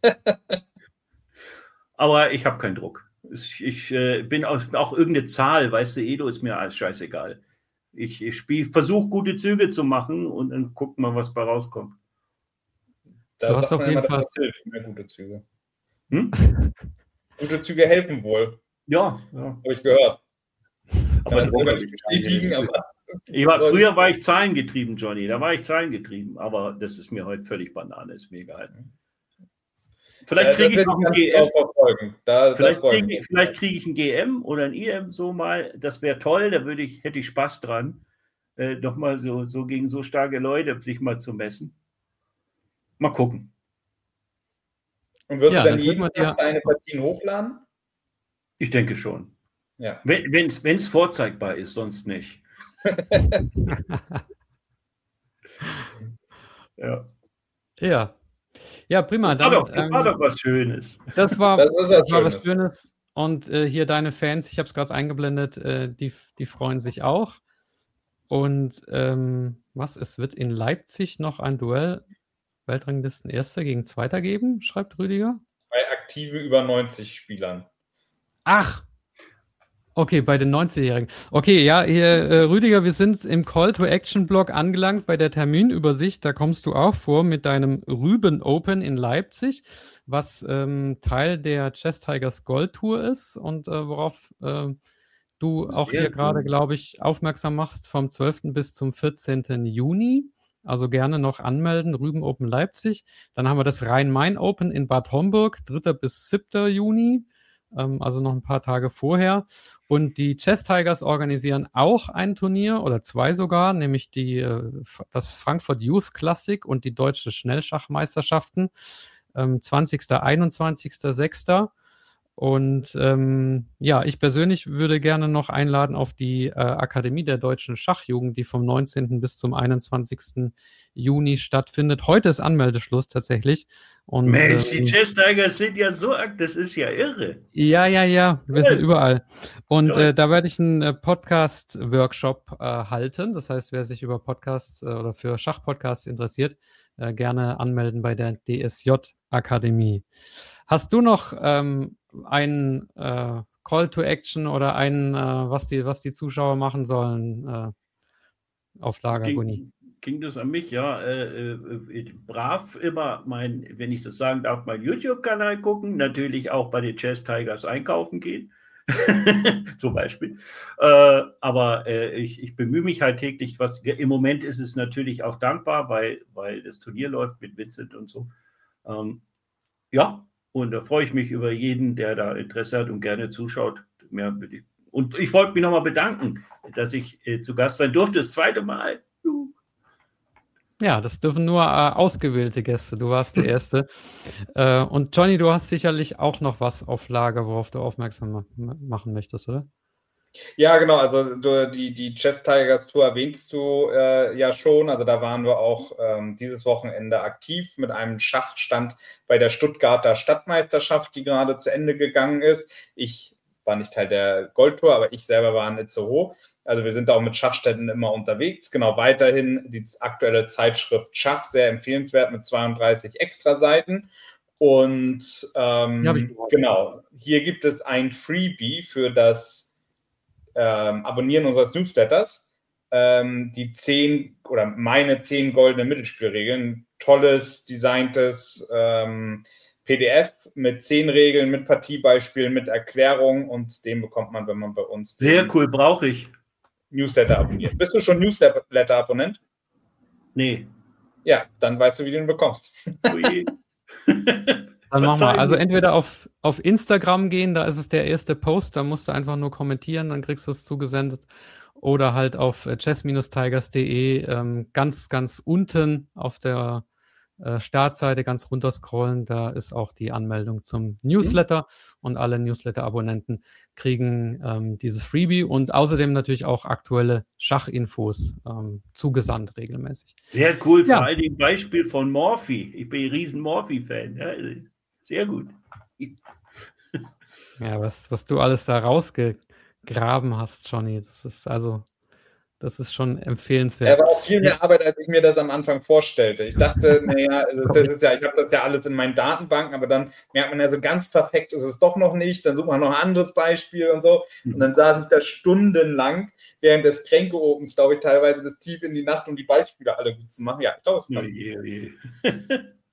Aber ich habe keinen Druck. Ich, ich äh, bin auch, auch irgendeine Zahl, weißt du, Edo ist mir alles scheißegal. Ich, ich versuche gute Züge zu machen und dann gucken wir, was bei rauskommt. da Du hast sagt auf man jeden immer, Fall- dass das hilft, mehr gute Züge. Hm? Gute Züge helfen wohl, Ja, ja. habe ich gehört. Aber Kann Druck man hab nicht ich bestätigen, keine. aber Ich war, früher war ich zahlengetrieben, Johnny. Da war ich zahlengetrieben. Aber das ist mir heute völlig Banane, ist mir egal. Vielleicht äh, das kriege ich werde noch ich ein ganz G M. genau verfolgen. Da, Vielleicht da freue ich kriege, mich. vielleicht kriege ich ein G M oder ein I M so mal. Das wäre toll. Da würde ich, hätte ich Spaß dran, äh, noch mal so, so gegen so starke Leute sich mal zu messen. Mal gucken. Und wirst Ja, du dann dann drücken jeden wir dir- Tag deine Partien hochladen? Ich denke schon. Ja. Wenn es vorzeigbar ist, sonst nicht. Ja. Ja. Ja, prima. War Dann, doch, das war ähm, doch was Schönes. das war, Das ist was das war was Schönes. Schönes. Und äh, hier deine Fans, ich habe es gerade eingeblendet, äh, die, die freuen sich auch. Und ähm, was? Es wird in Leipzig noch ein Duell Weltranglisten Erster gegen Zweiter geben, schreibt Rüdiger. Bei aktiven über neunzig Spielern. Ach! Okay, bei den neunzigjährigen. Okay, ja, hier, äh, Rüdiger, wir sind im Call-to-Action-Block angelangt bei der Terminübersicht. Da kommst du auch vor mit deinem Rüben Open in Leipzig, was ähm, Teil der Chess Tigers Gold Tour ist und äh, worauf äh, du auch Sehr hier gerade, cool. glaube ich, aufmerksam machst vom zwölften bis zum vierzehnten Juni. Also gerne noch anmelden, Rüben Open Leipzig. Dann haben wir das Rhein-Main Open in Bad Homburg, dritter bis siebter Juni. Ähm, also noch ein paar Tage vorher. Und die Chess Tigers organisieren auch ein Turnier oder zwei sogar, nämlich die, äh, das Frankfurt Youth Classic und die Deutsche Schnellschachmeisterschaften. Ähm, zwanzigster, einundzwanzigster sechster Und ähm, ja, ich persönlich würde gerne noch einladen auf die äh, Akademie der Deutschen Schachjugend, die vom neunzehnten bis zum einundzwanzigsten Juni stattfindet. Heute ist Anmeldeschluss tatsächlich. Und, Mensch, die ähm, Chess Tigers sind ja so aktiv, das ist ja irre. ja, ja, ja, wir sind Toll. überall. Und Toll. äh, da werde ich einen äh, Podcast-Workshop äh, halten. Das heißt, wer sich über Podcasts äh, oder für Schachpodcasts interessiert, äh, gerne anmelden bei der D S J-Akademie. Hast du noch ähm, einen äh, Call to Action oder ein, äh, was die, was die Zuschauer machen sollen, äh, auf Lager, ging, Gunni? Ging das an mich, ja, äh, äh, brav immer mein, wenn ich das sagen darf, meinen YouTube-Kanal gucken, natürlich auch bei den Chess Tigers einkaufen gehen, zum Beispiel. Äh, aber äh, ich, ich bemühe mich halt täglich, was im Moment ist es natürlich auch dankbar, weil, weil das Turnier läuft mit Vincent und so. Ähm, ja, und da freue ich mich über jeden, der da Interesse hat und gerne zuschaut. Mehr bitte. Und ich wollte mich nochmal bedanken, dass ich äh, zu Gast sein durfte, das zweite Mal. Ja, das dürfen nur äh, ausgewählte Gäste. Du warst der Erste. äh, und Johnny, du hast sicherlich auch noch was auf Lager, worauf du aufmerksam ma machen möchtest, oder? Ja, genau. Also du, die, die Chess Tigers Tour erwähntest du äh, ja schon. Also da waren wir auch ähm, dieses Wochenende aktiv mit einem Schachstand bei der Stuttgarter Stadtmeisterschaft, die gerade zu Ende gegangen ist. Ich war nicht Teil der Goldtour, aber ich selber war in Itzehoe. Also wir sind auch mit Schachständen immer unterwegs. Genau, weiterhin die aktuelle Zeitschrift Schach, sehr empfehlenswert mit zweiunddreißig Extra-Seiten. Und ähm, Ja, hab ich genau, hier gibt es ein Freebie für das ähm, Abonnieren unseres Newsletters. Ähm, die zehn oder meine zehn goldenen Mittelspielregeln. Tolles, designtes ähm, P D F mit zehn Regeln, mit Partiebeispielen, mit Erklärung, und den bekommt man, wenn man bei uns Sehr cool, brauche ich. Newsletter abonniert. Bist du schon Newsletter-Abonnent? Nee. Ja, dann weißt du, wie du den bekommst. Dann mach mal. Also entweder auf, auf Instagram gehen, da ist es der erste Post, da musst du einfach nur kommentieren, dann kriegst du es zugesendet. Oder halt auf chess Bindestrich tigers Punkt de ähm, ganz, ganz unten auf der äh, Startseite ganz runter scrollen, da ist auch die Anmeldung zum Newsletter, mhm. und alle Newsletter-Abonnenten kriegen ähm, dieses Freebie und außerdem natürlich auch aktuelle Schachinfos ähm, zugesandt regelmäßig. Sehr cool, ja. Vor allem ein Beispiel von Morphy. Ich bin ein riesen Morphy-Fan. Ja, sehr gut. Ja, was, was du alles da rausgegraben hast, Johnny, das ist also Das ist schon empfehlenswert. Er war auch viel mehr Arbeit, als ich mir das am Anfang vorstellte. Ich dachte, naja, das ist ja, ich habe das ja alles in meinen Datenbanken, aber dann merkt man ja, so ganz perfekt ist es doch noch nicht. Dann sucht man noch ein anderes Beispiel und so. Und dann saß ich da stundenlang während des Kränke-Opens, glaube ich, teilweise bis tief in die Nacht, um die Beispiele alle gut zu machen. Ja, ich glaube, es ist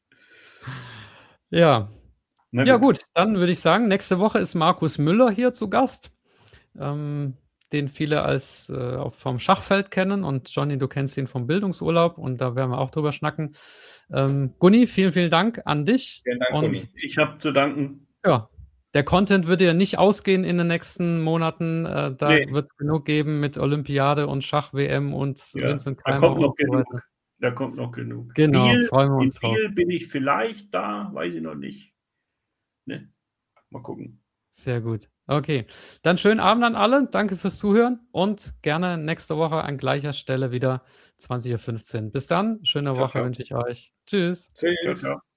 Ja. Ja, gut, dann würde ich sagen, nächste Woche ist Markus Müller hier zu Gast. Ähm, den viele als äh, vom Schachfeld kennen, und Johnny, du kennst ihn vom Bildungsurlaub, und da werden wir auch drüber schnacken. Ähm, Gunni, vielen, vielen Dank an dich. Vielen Dank, und, Gunni. Ich habe zu danken. Ja, der Content wird ja nicht ausgehen in den nächsten Monaten. Äh, da nee. wird es genug geben mit Olympiade und Schach-W M und ja, Vincent Keimer. Da kommt noch genug. So da kommt noch genug. Genau, Spiel, freuen wir uns drauf. Spiel bin ich vielleicht da, weiß ich noch nicht. Ne? Mal gucken. Sehr gut. Okay, dann schönen Abend an alle. Danke fürs Zuhören und gerne nächste Woche an gleicher Stelle wieder zwanzig Uhr fünfzehn. Bis dann, schöne ciao, Woche ciao. wünsche ich euch. Tschüss. Tschüss. Ciao, ciao.